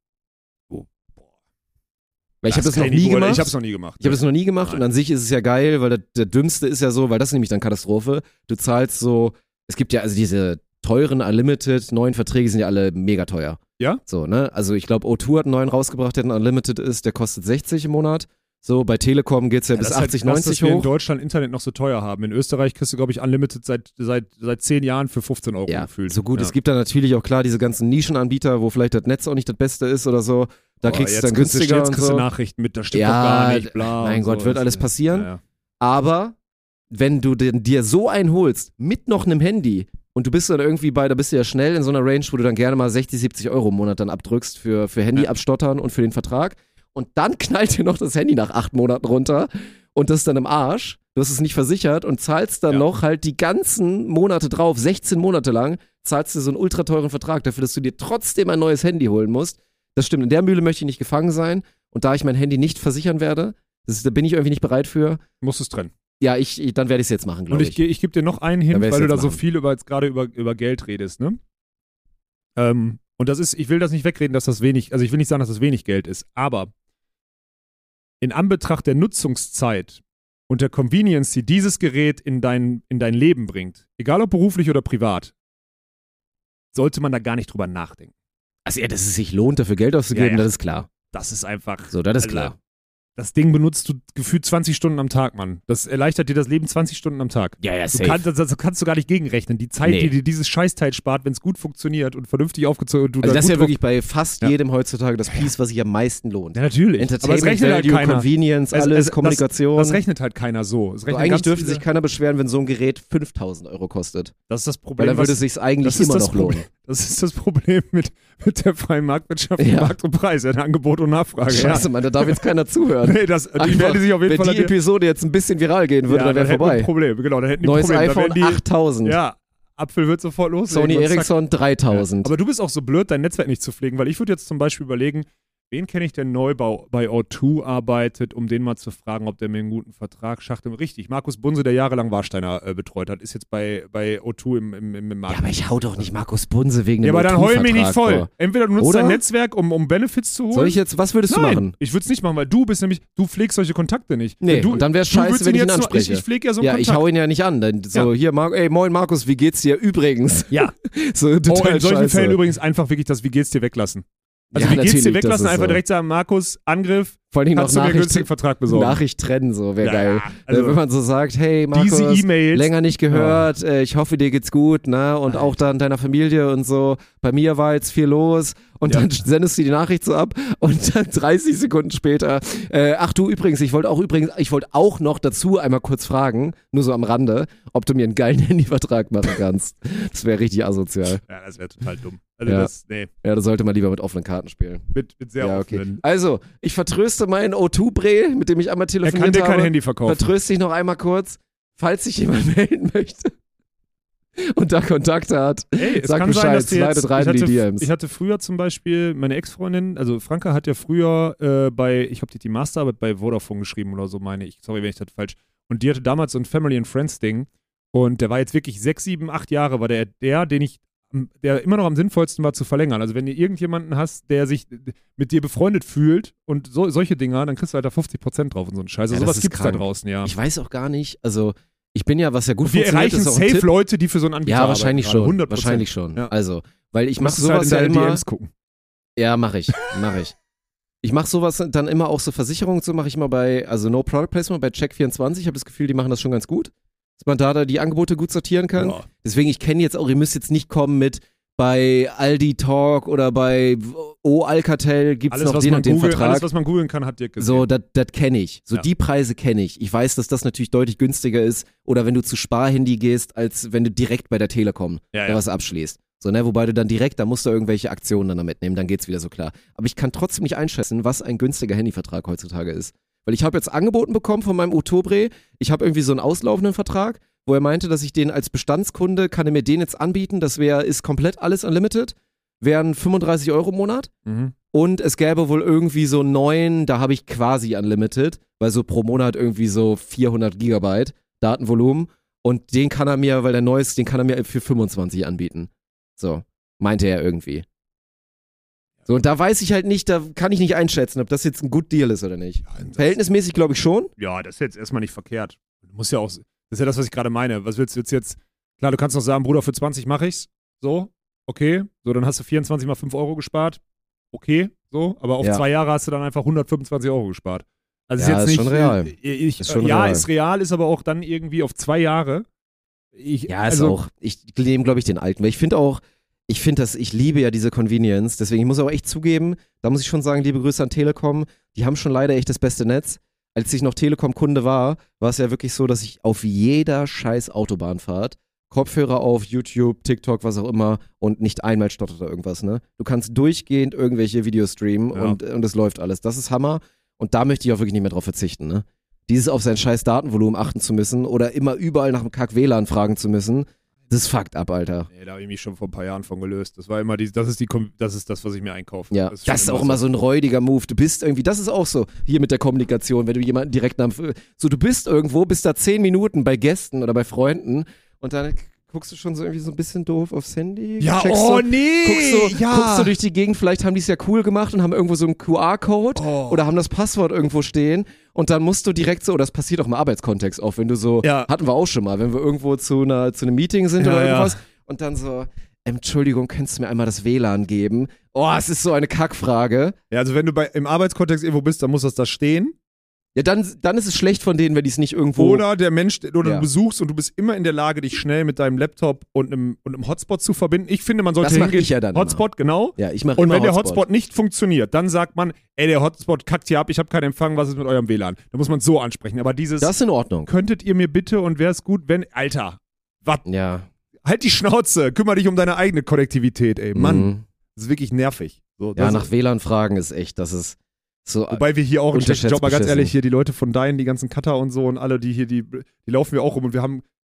Oh, Weil ich habe das kann noch nicht nie beurteilen. gemacht. Ich habe es noch nie gemacht. Ich habe das noch nie gemacht Nein. und an sich ist es ja geil, weil der, der dümmste ist ja so, weil das ist nämlich dann Katastrophe. Du zahlst so, es gibt ja also diese teuren Unlimited, neuen Verträge sind ja alle mega teuer. Ja? So, ne? Also ich glaube, O zwei hat einen neuen rausgebracht, der ein Unlimited ist, der kostet sechzig im Monat. So, bei Telekom geht's ja, Ja, bis das ist halt achtzig, krass, neunzig dass wir in hoch. Deutschland Internet noch so teuer haben. In Österreich kriegst du, glaube ich, Unlimited seit, seit, seit zehn Jahren für fünfzehn Euro Ja, gefühlt. so gut. Ja. Es gibt da natürlich auch klar diese ganzen Nischenanbieter, wo vielleicht das Netz auch nicht das Beste ist oder so. Da Boah, kriegst du jetzt es dann kriegst du- günstiger Jetzt und kriegst du so. Nachrichten mit, das stimmt Ja, doch gar nicht, bla. mein und Gott, so. wird Das alles ist- passieren. Ja, ja. Aber wenn du den, dir so einen holst, mit noch einem Handy, und du bist dann irgendwie bei, da bist du ja schnell in so einer Range, wo du dann gerne mal sechzig, siebzig Euro im Monat dann abdrückst für, für Handy Ja. abstottern und für den Vertrag. Und dann knallt dir noch das Handy nach acht Monaten runter und das ist dann im Arsch. Du hast es nicht versichert und zahlst dann Ja. noch halt die ganzen Monate drauf, sechzehn Monate lang, zahlst du so einen ultra teuren Vertrag dafür, dass du dir trotzdem ein neues Handy holen musst. Das stimmt, in der Mühle möchte ich nicht gefangen sein. Und da ich mein Handy nicht versichern werde, das ist, da bin ich irgendwie nicht bereit für. Musst es trennen. Ja, ich, ich dann werde ich es jetzt machen, Und glaube ich, ich. ge- ich gebe dir noch einen hin, Dann werd weil ich's du da jetzt so machen. viel über jetzt gerade über, über Geld redest, ne? Ähm, und das ist, ich will das nicht wegreden, dass das wenig, also ich will nicht sagen, dass das wenig Geld ist, aber in Anbetracht der Nutzungszeit und der Convenience, die dieses Gerät in dein, in dein Leben bringt, egal ob beruflich oder privat, sollte man da gar nicht drüber nachdenken. Also ja, dass es sich lohnt, dafür Geld auszugeben, Ja, ja. das ist klar. Das ist einfach. So, das ist also, klar. Das Ding benutzt du gefühlt zwanzig Stunden am Tag, Mann. Das erleichtert dir das Leben zwanzig Stunden am Tag. Ja, ja, Du kannst, das, das kannst du gar nicht gegenrechnen. Die Zeit, Nee. die dir dieses Scheißteil spart, wenn es gut funktioniert und vernünftig aufgezogen und du Also da das ist gut ja wirklich bei fast Ja. jedem heutzutage das Piece, was sich am meisten lohnt. Ja, natürlich. Aber es Entertainment rechnet halt Value, keiner. Convenience, Es- alles, es- das- Kommunikation. Das rechnet halt keiner so. Es so, rechnet eigentlich ganz dürfte viele- sich keiner beschweren, wenn so ein Gerät fünftausend Euro kostet. Das ist das Weil Problem. dann würde was- es sich eigentlich das ist immer das noch lohnen. Problem. Das ist das Problem mit, mit der freien Marktwirtschaft, Ja. Markt und Preis, ja, der Angebot und Nachfrage. Scheiße, Mann, da darf jetzt keiner Ja. zuhören. Nee, das, die Einfach, werden sich auf jeden wenn Fall die an dir- Episode jetzt ein bisschen viral gehen würde, ja, dann wäre hätten wir vorbei. ein Problem. Genau, dann hätten die Neues ein Problem. Dann iPhone werden die, achttausend. Ja, Apfel wird sofort los. Sony Ericsson dreitausend. Aber du bist auch so blöd, dein Netzwerk nicht zu pflegen, weil ich würde jetzt zum Beispiel überlegen, wen kenne ich denn neu bei, bei O zwei arbeitet, um den mal zu fragen, ob der mir einen guten Vertrag schafft. Richtig, Markus Bunse, der jahrelang Warsteiner äh, betreut hat, ist jetzt bei, bei O zwei im, im, im Markt. Ja, aber ich hau doch nicht Markus Bunse wegen Ja, dem aber dann O heul mich zwei-Vertrag nicht voll. vor. Entweder du nutzt Oder? dein Netzwerk, um, um Benefits zu holen. Soll ich jetzt, was würdest Nein, du machen? ich würde es nicht machen, weil du bist nämlich, du pflegst solche Kontakte nicht. Nee, du, und dann wär's du scheiße, würdest wenn ich ihn jetzt nur- anspreche. Ich, ich pflege ja so einen Ja, ich Kontakt. hau ihn ja nicht an. Denn so, Ja. hier, Mar ey, moin Markus, wie geht's dir? Übrigens. Ja. So Oh, total in solchen scheiße. Fällen übrigens einfach wirklich das Wie geht's dir weglassen. Also Ja, wie geht's dir natürlich, weglassen? das ist Einfach so. direkt sagen, Markus, Angriff, Vor allen Dingen noch kannst du mir einen Nachricht, günstigen Vertrag besorgen. Nachricht trennen, so wäre Ja, geil. ja, also Wenn man so sagt, hey Markus, diese E-Mails. länger nicht gehört, äh, ich hoffe dir geht's gut, ne? Und auch dann deiner Familie und so. Bei mir war jetzt viel los. Und Ja. dann sendest du die Nachricht so ab und dann dreißig Sekunden später, äh, ach du übrigens, ich wollte auch übrigens, ich wollte auch noch dazu einmal kurz fragen, nur so am Rande, ob du mir einen geilen Handyvertrag machen kannst. Das wäre richtig asozial. Ja, das wäre total dumm. Also Ja. das, nee, Ja, da sollte man lieber mit offenen Karten spielen. mit, mit sehr Ja, okay. offenen. Also, ich vertröste meinen O zwei Bre, mit dem ich einmal Er kann telefoniert dir kein habe. Handy verkaufen. Vertröste ich noch einmal kurz, falls sich jemand melden möchte und da Kontakte hat. Ey, es Sag kann Bescheid, sein, dass die jetzt, slidet rein ich, hatte, in die D Ms. ich hatte früher zum Beispiel meine Ex-Freundin, also Franka hat ja früher äh, bei, ich habe die, die Masterarbeit bei Vodafone geschrieben oder so, meine ich. Sorry, wenn ich das falsch. Und die hatte damals so ein Family and Friends Ding und der war jetzt wirklich sechs, sieben, acht Jahre, war der, der, den ich, der immer noch am sinnvollsten war zu verlängern. Also wenn du irgendjemanden hast, der sich mit dir befreundet fühlt und so, solche Dinger, dann kriegst du halt da fifty Prozent drauf und so einen Scheiß. Ja, Also das sowas ist gibt's da krank. draußen, ja. Ich weiß auch gar nicht, also ich bin ja, was ja gut Und wir funktioniert, erreichen ist auch ein safe Tipp. Leute, die für so einen Anbieter Ja, wahrscheinlich arbeiten, schon. hundert Prozent. Wahrscheinlich schon. Ja. Also, weil ich Du mache musst halt sowas in ja deine immer. D Ms gucken. Ja, mache ich, mache ich. Ich mache sowas dann immer auch so Versicherungen, so mache ich immer bei, also No Product Placement bei Check vierundzwanzig. Ich habe das Gefühl, die machen das schon ganz gut, dass man da, da die Angebote gut sortieren kann. Ja. Deswegen, ich kenne jetzt auch, ihr müsst jetzt nicht kommen mit bei Aldi Talk oder bei O Alcatel gibt's Alles, noch was den man und den googeln, Vertrag. alles, was man googeln kann, hat Dirk gesehen. So, das kenne ich. So, Ja. die Preise kenne ich. Ich weiß, dass das natürlich deutlich günstiger ist. Oder wenn du zu Sparhandy gehst, als wenn du direkt bei der Telekom Ja, da ja. was abschließt. So, ne, wobei du dann direkt, da musst du irgendwelche Aktionen dann da mitnehmen, dann geht's wieder so klar. Aber ich kann trotzdem nicht einschätzen, was ein günstiger Handyvertrag heutzutage ist. Weil ich habe jetzt angeboten bekommen von meinem Otobre, ich habe irgendwie so einen auslaufenden Vertrag, wo er meinte, dass ich den als Bestandskunde, kann er mir den jetzt anbieten, das wäre, ist komplett alles unlimited, wären fünfunddreißig Euro im Monat. Mhm. Und es gäbe wohl irgendwie so neun, da habe ich quasi unlimited, weil so pro Monat irgendwie so vierhundert Gigabyte Datenvolumen. Und den kann er mir, weil der neu ist, den kann er mir für fünfundzwanzig anbieten. So, meinte er irgendwie. So, und da weiß ich halt nicht, da kann ich nicht einschätzen, ob das jetzt ein Good Deal ist oder nicht. Verhältnismäßig glaube ich schon. Ja, das ist jetzt erstmal nicht verkehrt. Du musst ja auch, das ist ja das, was ich gerade meine. Was willst du jetzt jetzt? Klar, du kannst noch sagen, Bruder, für zwanzig mache ich's. So, okay. So, dann hast du vierundzwanzig mal fünf Euro gespart. Okay, so. Aber auf Ja. zwei Jahre hast du dann einfach hundertfünfundzwanzig Euro gespart. Also Ja, ist jetzt ist nicht, schon real. äh, Ich, Ist schon ja, real. ist real, ist aber auch dann irgendwie auf zwei Jahre. Ich, Ja, ist also, auch. Ich nehme, glaube ich, den alten. Weil ich finde auch, ich finde das, ich liebe ja diese Convenience. Deswegen, ich muss auch echt zugeben, da muss ich schon sagen, liebe Grüße an Telekom. Die haben schon leider echt das beste Netz. Als ich noch Telekom-Kunde war, war es ja wirklich so, dass ich auf jeder scheiß Autobahnfahrt Kopfhörer auf, YouTube, TikTok, was auch immer und nicht einmal stottert da irgendwas, ne? Du kannst durchgehend irgendwelche Videos streamen Ja. und, und es läuft alles. Das ist Hammer und da möchte ich auch wirklich nicht mehr drauf verzichten, ne? Dieses auf sein scheiß Datenvolumen achten zu müssen oder immer überall nach dem Kack-W L A N fragen zu müssen, das fuckt ab, Alter. Nee, da habe ich mich schon vor ein paar Jahren von gelöst. Das war immer die, das ist die, Kom- das ist das, was ich mir einkaufe. Ja, das ist, auch immer so ein räudiger Move. Du bist irgendwie, das ist auch so hier mit der Kommunikation, wenn du jemanden direkt nach dem, so du bist irgendwo, bist da zehn Minuten bei Gästen oder bei Freunden und dann guckst du schon so irgendwie so ein bisschen doof aufs Handy. Ja, checkst oh so, nee, guckst so, ja. guckst so durch die Gegend, vielleicht haben die es ja cool gemacht und haben irgendwo so einen Q R-Code Oh. oder haben das Passwort irgendwo stehen und dann musst du direkt so, das passiert auch im Arbeitskontext auch, wenn du so, Ja. hatten wir auch schon mal, wenn wir irgendwo zu, einer, zu einem Meeting sind Ja, oder ja. irgendwas und dann so, Entschuldigung, könntest du mir einmal das W L A N geben? Oh, es ist so eine Kackfrage. Ja, also wenn du bei, im Arbeitskontext irgendwo bist, dann muss das da stehen. Ja, dann, dann ist es schlecht von denen, wenn die es nicht irgendwo. Oder der Mensch, oder Ja. du besuchst und du bist immer in der Lage, dich schnell mit deinem Laptop und einem, und einem Hotspot zu verbinden. Ich finde, man sollte Das mach hingehen. ich ja dann Hotspot, genau. Ja, ich mache Und immer wenn der Hotspot. Hotspot nicht funktioniert, dann sagt man, ey, der Hotspot kackt hier ab, ich habe keinen Empfang, was ist mit eurem W L A N? Da muss man so ansprechen. Aber dieses, Das ist in Ordnung. könntet ihr mir bitte und wäre es gut, wenn, Alter, was? Ja. Halt die Schnauze, kümmere dich um deine eigene Konnektivität, ey. Mann, Mhm. das ist wirklich nervig. So, Ja, das nach ist, W L A N fragen ist echt, das ist so. wobei wir hier auch einen schlechten unterschätzt Job, mal ganz beschissen. ehrlich, hier die Leute von Dein, die ganzen Cutter und so und alle, die hier, die, die laufen wir auch rum und wir haben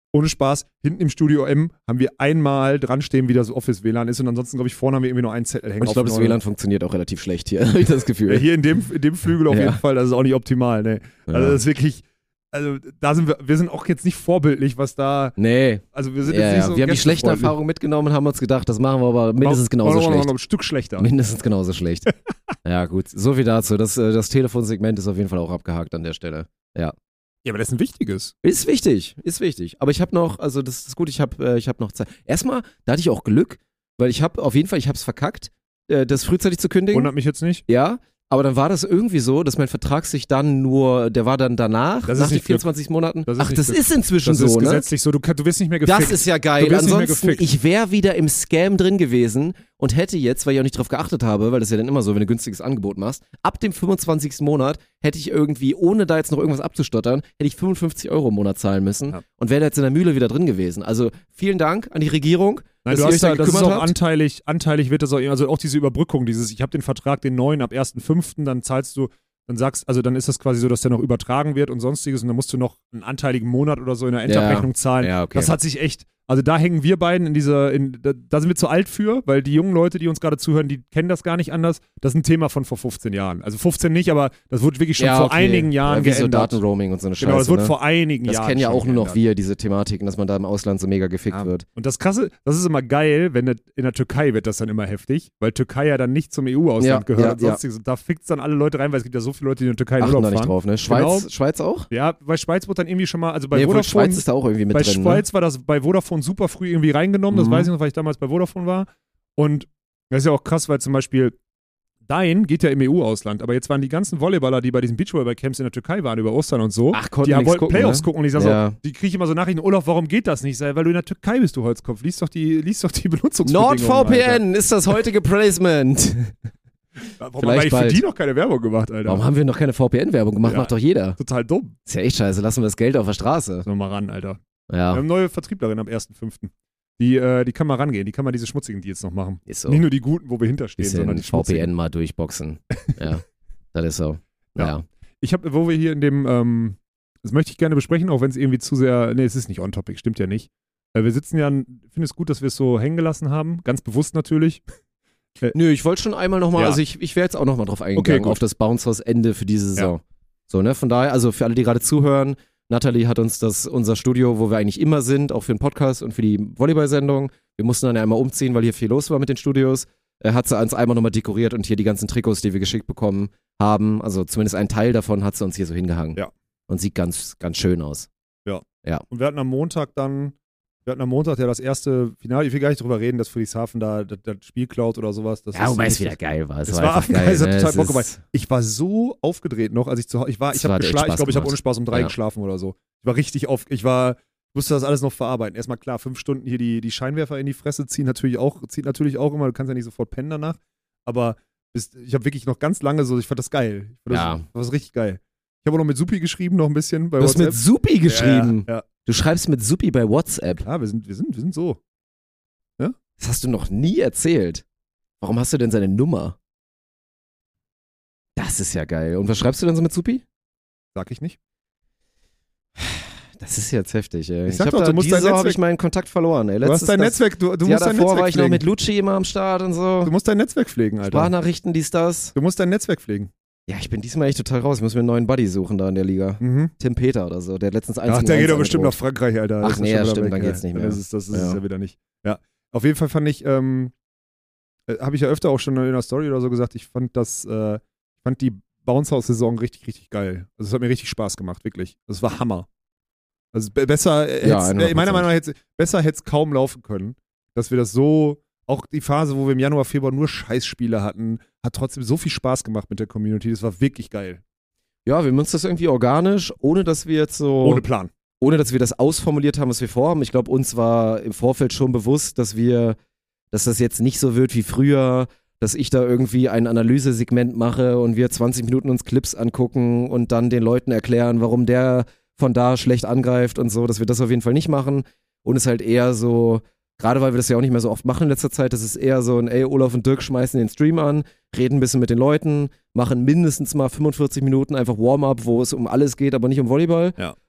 ohne Spaß, hinten im Studio M haben wir einmal dran stehen, wie das Office-W L A N ist und ansonsten, glaube ich, vorne haben wir irgendwie nur einen Zettel hängen. Und ich glaube, das W L A N funktioniert auch relativ schlecht hier, habe ich das Gefühl. Ja, hier in dem, in dem Flügel auf Ja. jeden Fall, das ist auch nicht optimal, ne. Also Ja. das ist wirklich, also da sind wir, wir sind auch jetzt nicht vorbildlich, was da, Nee. also wir sind Ja, jetzt nicht ja. so Wir haben die schlechten gästefreundlich. Erfahrungen mitgenommen und haben uns gedacht, das machen wir aber mindestens Machen wir genauso noch- noch schlecht. ein Stück schlechter. Mindestens genauso schlecht. Ja, gut. So viel dazu. Das, äh, das Telefonsegment ist auf jeden Fall auch abgehakt an der Stelle. Ja. Ja, aber das ist ein wichtiges. Ist wichtig, ist wichtig. Aber ich habe noch, also das ist gut, ich habe äh, ich hab noch Zeit. Erstmal, da hatte ich auch Glück, weil ich habe auf jeden Fall, ich habe es verkackt, äh, das frühzeitig zu kündigen. Wundert mich jetzt nicht. Ja, aber dann war das irgendwie so, dass mein Vertrag sich dann nur, der war dann danach, Das ist nach den nicht vierundzwanzig Monaten. Das ist Ach, nicht das Glück. ist inzwischen Das so, ist ne? gesetzlich so, du, kann- du wirst nicht mehr gefickt. Das ist ja geil. Du wirst nicht mehr Ansonsten, gefickt. ich wäre wieder im Scam drin gewesen und hätte jetzt, weil ich auch nicht drauf geachtet habe, weil das ist ja dann immer so, wenn du ein günstiges Angebot machst, ab dem fünfundzwanzigsten Monat hätte ich irgendwie, ohne da jetzt noch irgendwas abzustottern, hätte ich fünfundfünfzig Euro im Monat zahlen müssen Ja. und wäre jetzt in der Mühle wieder drin gewesen. Also vielen Dank an die Regierung, Nein, dass du ihr euch hast da da, das ist gekümmert auch habt. anteilig, anteilig wird das auch, also auch diese Überbrückung, dieses, ich habe den Vertrag, den neuen ab ersten fünften, dann zahlst du, dann sagst, also dann ist das quasi so, dass der noch übertragen wird und sonstiges und dann musst du noch einen anteiligen Monat oder so in der Endabrechnung zahlen. Ja, okay. Das hat sich echt, also da hängen wir beiden in dieser, in, da, da sind wir zu alt für, weil die jungen Leute, die uns gerade zuhören, die kennen das gar nicht anders. Das ist ein Thema von vor fünfzehn Jahren. Also fünfzehn nicht, aber das wurde wirklich schon Ja, vor okay. einigen Jahren ja, wie so geändert. Datenroaming und so eine Scheiße. Genau, das wurde ne? vor einigen Das Jahren kennen ja schon auch nur noch geändert. wir, diese Thematiken, dass man da im Ausland so mega gefickt Ja. wird. Und das Krasse, das ist immer geil, wenn in der Türkei wird das dann immer heftig, weil Türkei ja dann nicht zum E U-Ausland Ja, gehört ja, und sonstiges. Und da fickt es dann alle Leute rein, weil es gibt ja so viele Leute, die in der Türkei in Achten Urlaub da nicht fahren. drauf, ne? Schweiz, Genau. Schweiz auch? Ja, bei Schweiz wurde dann irgendwie schon mal, also bei Nee, obwohl Vodafone, Schweiz ist da auch irgendwie mit bei drin. Schweiz war das bei Vodafone super früh irgendwie reingenommen, das Mhm. weiß ich noch, weil ich damals bei Vodafone war. Und das ist ja auch krass, weil zum Beispiel Dein geht ja im E U-Ausland, aber jetzt waren die ganzen Volleyballer, die bei diesen Beachvolleyball-Camps in der Türkei waren, über Ostern und so, Ach, konnten die haben nichts wollten gucken, Playoffs ne? gucken und ich sag Ja. so, die kriege ich immer so Nachrichten, Olaf, warum geht das nicht? Sei, weil du in der Türkei bist, du Holzkopf. Lies doch die, lies doch die Benutzungsbedingungen. Alter. NordVPN ist das heutige Placement. Warum haben Vielleicht wir für bald. die noch keine Werbung gemacht, Alter? Warum haben wir noch keine V P N-Werbung gemacht? Ja. Macht doch jeder. Total dumm. Ist ja echt scheiße. Lassen wir das Geld auf der Straße. So mal ran, Alter. Wir Ja, haben neue Vertrieblerin am ersten fünften Die, äh, die kann mal rangehen, die kann mal diese schmutzigen Deals noch machen. ist so. Nicht nur die guten, wo wir hinterstehen, sondern Bisschen die V P schmutzigen. N mal durchboxen. Ja, das ist so. Ja. Ja. Ich habe, wo wir hier in dem, ähm, das möchte ich gerne besprechen, auch wenn es irgendwie zu sehr, nee, es ist nicht on-topic, stimmt ja nicht. Äh, wir sitzen ja, ich finde es gut, dass wir es so hängen gelassen haben, ganz bewusst natürlich. Nö, ich wollte schon einmal nochmal, Ja. also ich, ich wäre jetzt auch nochmal drauf Okay, eingegangen, gut. auf das Bounce House Ende für diese Saison. So, ne, von daher, also für alle, die gerade zuhören, Nathalie hat uns das, unser Studio, wo wir eigentlich immer sind, auch für den Podcast und für die Volleyball-Sendung, wir mussten dann ja einmal umziehen, weil hier viel los war mit den Studios, äh, hat sie uns einmal nochmal dekoriert und hier die ganzen Trikots, die wir geschickt bekommen haben, also zumindest ein Teil davon hat sie uns hier so hingehangen. Ja. Und sieht ganz, ganz schön aus. Und wir hatten am Montag dann, wir hatten am Montag ja das erste Finale, ich will gar nicht drüber reden, dass Friedrichshafen da das, das Spiel klaut oder sowas. Das Ja, ist wobei es richtig- wieder geil war. Es Es war, war einfach geil. Affengeil, es hat ne? total Es Bock ist- gemacht. Ich war so aufgedreht noch, als ich zu Hause, ich war, ich Es habe hat echt geschlafen, ich Spaß glaube, ich habe gemacht. ohne Spaß um drei Ja. geschlafen oder so. Ich war richtig auf, ich war, ich musste das alles noch verarbeiten. Erstmal klar, fünf Stunden hier die, die Scheinwerfer in die Fresse ziehen natürlich auch, zieht natürlich auch immer, du kannst ja nicht sofort pennen danach, aber bis, ich habe wirklich noch ganz lange so, ich fand das geil. Ich fand das, Ja. das war richtig geil. Ich habe auch noch mit Supi geschrieben, noch ein bisschen bei Du hast WhatsApp. mit Supi geschrieben. Ja, ja, Du schreibst mit Supi bei WhatsApp. ja. ja, wir sind, wir sind, wir sind so. Das hast du noch nie erzählt. Warum hast du denn seine Nummer? Das ist ja geil. Und was schreibst du denn so mit Supi? Sag ich nicht. Das ist jetzt heftig, ey. Ich Ich, sag hab doch, da, du musst diese dein Saison habe Netzwerk- ich meinen Kontakt verloren, ey. Du hast dein das, Netzwerk, du, du ja, musst dein davor Netzwerk war ich noch pflegen. mit Lucci immer am Start und so. Du musst dein Netzwerk pflegen, Alter. Sprachnachrichten, dies, das. Du musst dein Netzwerk pflegen. Ja, ich bin diesmal echt total raus. Ich muss mir einen neuen Buddy suchen da in der Liga. Mhm. Tim Peter oder so. Der hat letztens eins Ach, gegen der geht eins doch bestimmt nach angedroht. Frankreich, Alter. Ach Das ist nee, schon ja, wieder stimmt, weg, dann ja. geht's nicht mehr. Das ist, das ist Ja. es ja wieder nicht. Ja. Auf jeden Fall fand ich, ähm, äh, habe ich ja öfter auch schon in der Story oder so gesagt, ich fand das, äh, ich fand die Bounce House Saison richtig, richtig geil. Also es hat mir richtig Spaß gemacht, wirklich. Das war Hammer. Also be- besser, äh, Ja, hätt's- hundert äh, meiner Prozent. Meinung nach hätte besser hätte es kaum laufen können, dass wir das so, auch die Phase, wo wir im Januar, Februar nur Scheißspiele hatten, hat trotzdem so viel Spaß gemacht mit der Community. Das war wirklich geil. Ja, wir haben uns das irgendwie organisch, ohne dass wir jetzt so. Ohne Plan. ohne dass wir das ausformuliert haben, was wir vorhaben. Ich glaube, uns war im Vorfeld schon bewusst, dass wir, dass das jetzt nicht so wird wie früher, dass ich da irgendwie ein Analysesegment mache und wir zwanzig Minuten uns Clips angucken und dann den Leuten erklären, warum der von da schlecht angreift und so, dass wir das auf jeden Fall nicht machen. Und es halt eher so, gerade weil wir das ja auch nicht mehr so oft machen in letzter Zeit, das ist eher so ein, ey, Olaf und Dirk schmeißen den Stream an, reden ein bisschen mit den Leuten, machen mindestens mal fünfundvierzig Minuten einfach Warm-up, wo es um alles geht, aber nicht um Volleyball. Ja.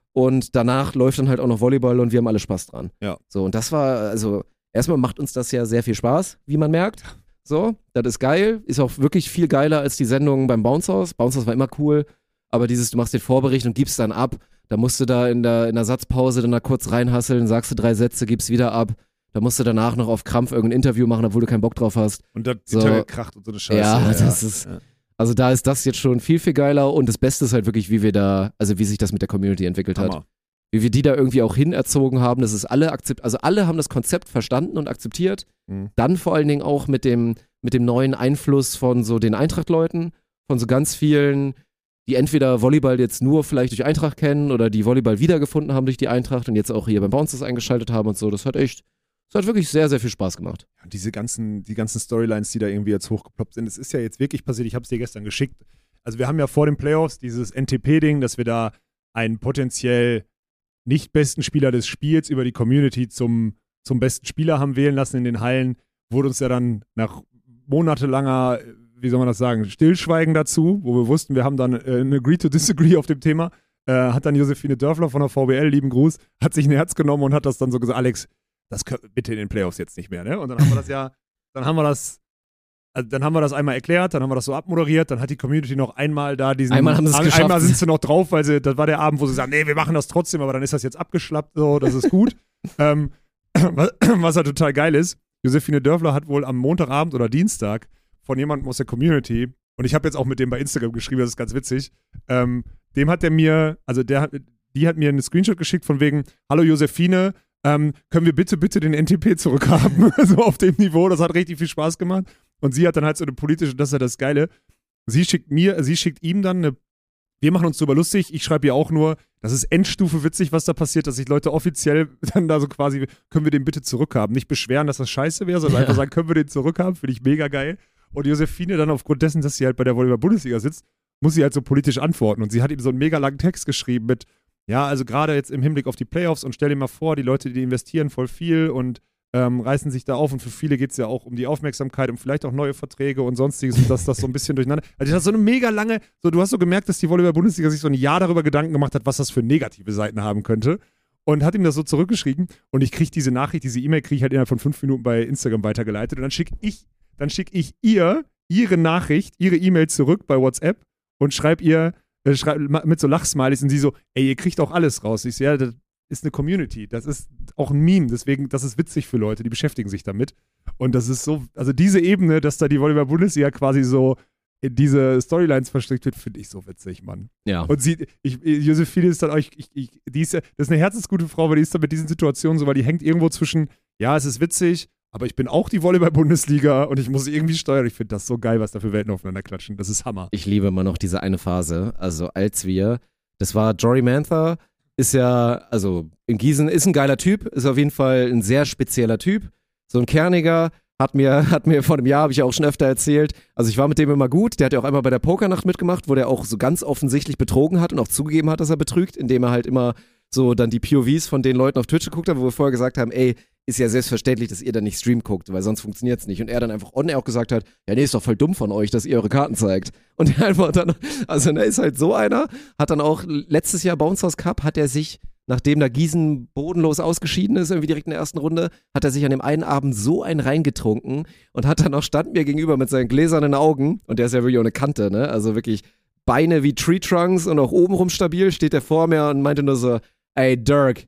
und danach läuft dann halt auch noch Volleyball und wir haben alle Spaß dran. Ja. So, und das war, also erstmal macht uns das ja sehr viel Spaß, wie man merkt. So, das ist geil, ist auch wirklich viel geiler als die Sendungen beim Bounce House. Bounce House war immer cool, aber dieses, du machst den Vorbericht und gibst dann ab, da musst du da in der, in der Satzpause dann da kurz reinhasseln, sagst du drei Sätze, gibst wieder ab. Da musst du danach noch auf Krampf irgendein Interview machen, obwohl du keinen Bock drauf hast. Und das so. Interview kracht und so eine Scheiße. Ja, ja, das ja. ist, ja. also da ist das jetzt schon viel, viel geiler und das Beste ist halt wirklich, wie wir da, also wie sich das mit der Community entwickelt Hammer. hat. Wie wir die da irgendwie auch hinerzogen haben, das ist alle akzept, also alle haben das Konzept verstanden und akzeptiert. Mhm. Dann vor allen Dingen auch mit dem, mit dem neuen Einfluss von so den Eintracht-Leuten, von so ganz vielen, die entweder Volleyball jetzt nur vielleicht durch Eintracht kennen oder die Volleyball wiedergefunden haben durch die Eintracht und jetzt auch hier beim Bouncers eingeschaltet haben und so. Das hat echt, das hat wirklich sehr, sehr viel Spaß gemacht. Und diese ganzen, die ganzen Storylines, die da irgendwie jetzt hochgeploppt sind, es ist ja jetzt wirklich passiert, ich habe es dir gestern geschickt. Also wir haben ja vor den Playoffs dieses N T P-Ding, dass wir da einen potenziell nicht besten Spieler des Spiels über die Community zum, zum besten Spieler haben wählen lassen in den Hallen, wurde uns ja dann nach monatelanger, wie soll man das sagen, Stillschweigen dazu, wo wir wussten, wir haben dann äh, ein Agree to Disagree auf dem Thema, äh, hat dann Josephine Dörfler von der V B L, lieben Gruß, hat sich ein Herz genommen und hat das dann so gesagt, Alex, das können wir bitte in den Playoffs jetzt nicht mehr, ne? Und dann haben wir das ja, dann haben wir das, also dann haben wir das einmal erklärt, dann haben wir das so abmoderiert, dann hat die Community noch einmal da diesen, Einmal haben sie es ein, geschafft. einmal sind sie noch drauf, weil sie, das war der Abend, wo sie sagen, nee, wir machen das trotzdem, aber dann ist das jetzt abgeschlappt, so, das ist gut. ähm, was, was halt total geil ist, Josephine Dörfler hat wohl am Montagabend oder Dienstag von jemandem aus der Community, und ich habe jetzt auch mit dem bei Instagram geschrieben, das ist ganz witzig, ähm, dem hat der mir, also der hat, die hat mir einen Screenshot geschickt von wegen, hallo Josephine, ähm, können wir bitte, bitte den N T P zurückhaben, so auf dem Niveau, das hat richtig viel Spaß gemacht. Und sie hat dann halt so eine politische, das ist ja das Geile, sie schickt mir, sie schickt ihm dann eine, wir machen uns drüber lustig, ich schreibe ihr auch nur, das ist Endstufe witzig, was da passiert, dass sich Leute offiziell dann da so quasi, können wir den bitte zurückhaben, nicht beschweren, dass das scheiße wäre, sondern ja. einfach sagen, können wir den zurückhaben, finde ich mega geil. Und Josephine dann aufgrund dessen, dass sie halt bei der Volleyball-Bundesliga sitzt, muss sie halt so politisch antworten. Und sie hat ihm so einen mega langen Text geschrieben mit, ja, also gerade jetzt im Hinblick auf die Playoffs und stell dir mal vor, die Leute, die investieren voll viel und ähm, reißen sich da auf und für viele geht es ja auch um die Aufmerksamkeit, um vielleicht auch neue Verträge und sonstiges und dass das so ein bisschen durcheinander. Also das hat so eine mega lange, so du hast so gemerkt, dass die Volleyball-Bundesliga sich so ein Jahr darüber Gedanken gemacht hat, was das für negative Seiten haben könnte und hat ihm das so zurückgeschrieben und ich kriege diese Nachricht, diese E-Mail kriege ich halt innerhalb von fünf Minuten bei Instagram weitergeleitet und dann schicke ich, dann schicke ich ihr ihre Nachricht, ihre E-Mail zurück bei WhatsApp und schreibe ihr Äh, schreib, mit so Lachsmileys und sie so, ey, ihr kriegt auch alles raus. Ich so, ja, das ist eine Community, das ist auch ein Meme, deswegen, das ist witzig für Leute, die beschäftigen sich damit. Und das ist so, also diese Ebene, dass da die Volleyball-Bundesliga quasi so in diese Storylines verstrickt wird, finde ich so witzig, Mann. Ja. Und sie, ich, Josephine ist dann, ich, ich, ich, die ist, das ist eine herzensgute Frau, weil die ist dann mit diesen Situationen so, weil die hängt irgendwo zwischen, ja, es ist witzig, aber ich bin auch die Volleyball-Bundesliga und ich muss irgendwie steuern. Ich finde das so geil, was da für Welten aufeinander klatschen. Das ist Hammer. Ich liebe immer noch diese eine Phase. Also als wir, das war Jory Mantha, ist ja, also in Gießen ist ein geiler Typ, ist auf jeden Fall ein sehr spezieller Typ. So ein kerniger, hat mir, hat mir vor einem Jahr, habe ich ja auch schon öfter erzählt, also ich war mit dem immer gut. Der hat ja auch einmal bei der Pokernacht mitgemacht, wo der auch so ganz offensichtlich betrogen hat und auch zugegeben hat, dass er betrügt, indem er halt immer so dann die P O Vs von den Leuten auf Twitch geguckt hat, wo wir vorher gesagt haben, ey, ist ja selbstverständlich, dass ihr dann nicht Stream guckt, weil sonst funktioniert es nicht. Und er dann einfach on-air auch gesagt hat, ja nee, ist doch voll dumm von euch, dass ihr eure Karten zeigt. Und er einfach dann, also er ist halt so einer, hat dann auch letztes Jahr Bounce House Cup, hat er sich, nachdem da Gießen bodenlos ausgeschieden ist, irgendwie direkt in der ersten Runde, hat er sich an dem einen Abend so einen reingetrunken und hat dann auch, stand mir gegenüber mit seinen gläsernen Augen, und der ist ja wirklich auch eine Kante, ne, also wirklich Beine wie Tree Trunks und auch obenrum stabil, steht er vor mir und meinte nur so, ey Dirk,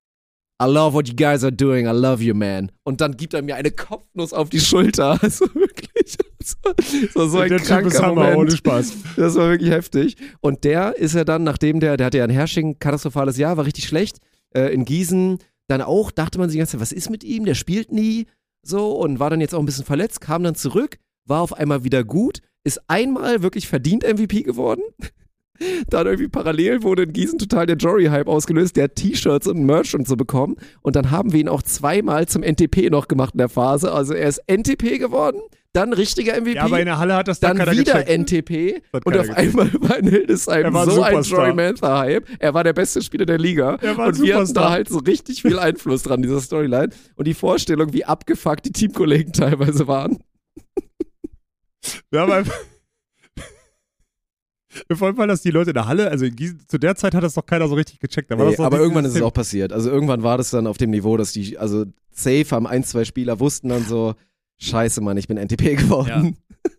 I love what you guys are doing, I love you, man. Und dann gibt er mir eine Kopfnuss auf die Schulter. Also wirklich, das war so ein der kranker Typ ist Hammer, Moment. Ohne Spaß. Das war wirklich heftig. Und der ist ja dann, nachdem der, der hatte ja ein Hersching, katastrophales Jahr, war richtig schlecht, äh, in Gießen dann auch, dachte man sich die ganze Zeit, was ist mit ihm, der spielt nie, so, und war dann jetzt auch ein bisschen verletzt, kam dann zurück, war auf einmal wieder gut, ist einmal wirklich verdient M V P geworden. Dann irgendwie parallel wurde in Gießen total der Jory-Hype ausgelöst, der hat T-Shirts und Merch und so bekommen. Und dann haben wir ihn auch zweimal zum N T P noch gemacht in der Phase. Also er ist N T P geworden, dann richtiger M V P. Ja, aber in der Halle hat das dann dann wieder gecheckt. N T P. Und auf gecheckt. einmal war in Hildesheim Er so ein ein Jory Mantha-Hype. Er war der beste Spieler der Liga. Er war ein und wir hatten Superstar. da halt so richtig viel Einfluss dran, dieser Storyline. Und die Vorstellung, wie abgefuckt die Teamkollegen teilweise waren. Wir haben einfach Vor allem, weil das die Leute in der Halle, also in Gießen, zu der Zeit hat das doch keiner so richtig gecheckt. Da war Nee, das doch aber dieses irgendwann ist es System. auch passiert. Also irgendwann war das dann auf dem Niveau, dass die, also safe haben ein, zwei Spieler wussten dann so, scheiße Mann, ich bin N T P geworden.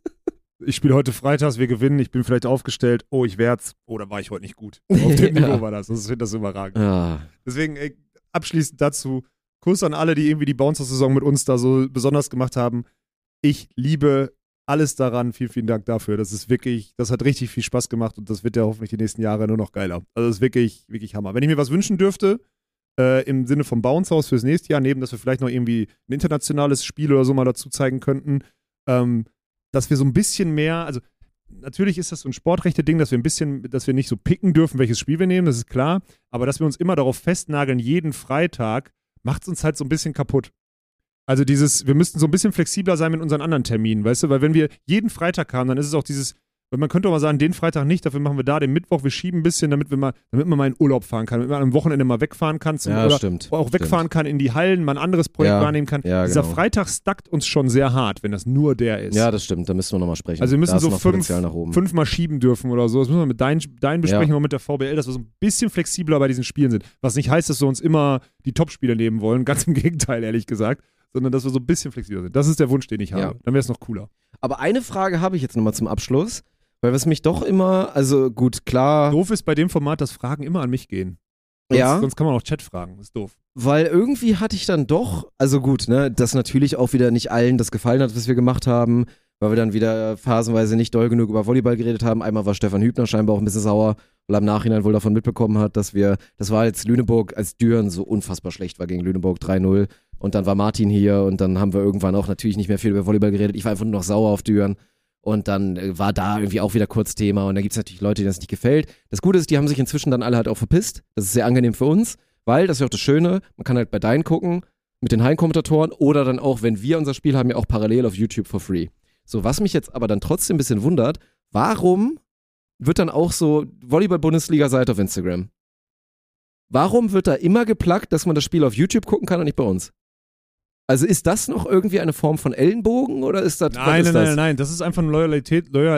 Ich spiele heute freitags, wir gewinnen, ich bin vielleicht aufgestellt, oh, ich werd's, oh, da war ich heute nicht gut. Auf dem Ja. Niveau war das, das ich finde das überragend. Ah, Deswegen ey, abschließend dazu, Kuss an alle, die irgendwie die Bouncer-Saison mit uns da so besonders gemacht haben. Ich liebe alles daran, vielen, vielen Dank dafür. Das ist wirklich, das hat richtig viel Spaß gemacht und das wird ja hoffentlich die nächsten Jahre nur noch geiler. Also das ist wirklich, wirklich Hammer. Wenn ich mir was wünschen dürfte, äh, im Sinne vom Bounce-Haus fürs nächste Jahr, neben, dass wir vielleicht noch irgendwie ein internationales Spiel oder so mal dazu zeigen könnten, ähm, dass wir so ein bisschen mehr, also natürlich ist das so ein Sportrechte-Ding, dass wir ein bisschen, dass wir nicht so picken dürfen, welches Spiel wir nehmen, das ist klar, aber dass wir uns immer darauf festnageln, jeden Freitag, macht es uns halt so ein bisschen kaputt. Also dieses, wir müssten so ein bisschen flexibler sein mit unseren anderen Terminen, weißt du, weil wenn wir jeden Freitag haben, dann ist es auch dieses, weil man könnte auch mal sagen, den Freitag nicht, dafür machen wir da den Mittwoch, wir schieben ein bisschen, damit wir mal, damit man mal in Urlaub fahren kann, damit man am Wochenende mal wegfahren kann zum, ja, oder stimmt. auch wegfahren stimmt. kann in die Hallen, mal ein anderes Projekt Ja, wahrnehmen kann. ja, Dieser genau. Freitag stackt uns schon sehr hart, wenn das nur der ist. Ja, das stimmt, da müssen wir nochmal sprechen. Also wir müssen da ist so noch fünf, Potenzial nach oben. fünfmal schieben dürfen oder so. Das müssen wir mit deinen dein besprechen, Ja. mal mit der V B L, dass wir so ein bisschen flexibler bei diesen Spielen sind. Was nicht heißt, dass wir uns immer die Top-Spiele nehmen wollen, ganz im Gegenteil, ehrlich gesagt. Sondern dass wir so ein bisschen flexibler sind. Das ist der Wunsch, den ich habe. Ja. Dann wäre es noch cooler. Aber eine Frage habe ich jetzt nochmal zum Abschluss, weil was mich doch immer, also gut, klar, Doof ist bei dem Format, dass Fragen immer an mich gehen. Sonst, Ja. sonst kann man auch Chat fragen. Das ist doof. weil irgendwie hatte ich dann doch, also gut, ne, dass natürlich auch wieder nicht allen das gefallen hat, was wir gemacht haben, weil wir dann wieder phasenweise nicht doll genug über Volleyball geredet haben. Einmal war Stefan Hübner scheinbar auch ein bisschen sauer, weil er im Nachhinein wohl davon mitbekommen hat, dass wir, das war als Lüneburg, als Düren so unfassbar schlecht war gegen Lüneburg drei null und dann war Martin hier und dann haben wir irgendwann auch natürlich nicht mehr viel über Volleyball geredet. Ich war einfach nur noch sauer auf Düren. Und dann äh, war da irgendwie auch wieder kurz Thema und da gibt es natürlich Leute, denen das nicht gefällt. Das Gute ist, die haben sich inzwischen dann alle halt auch verpisst. Das ist sehr angenehm für uns, weil, das ist ja auch das Schöne, man kann halt bei deinen gucken, mit den Heimkommentatoren oder dann auch, wenn wir unser Spiel haben, ja auch parallel auf YouTube for free. So, was mich jetzt aber dann trotzdem ein bisschen wundert, warum wird dann auch so Volleyball-Bundesliga-Seite auf Instagram? Warum wird da immer geplagt, dass man das Spiel auf YouTube gucken kann und nicht bei uns? Also ist das noch irgendwie eine Form von Ellenbogen oder ist das, was Nein, ist nein, das? nein, nein. Das ist einfach eine Loyalität, Loyal,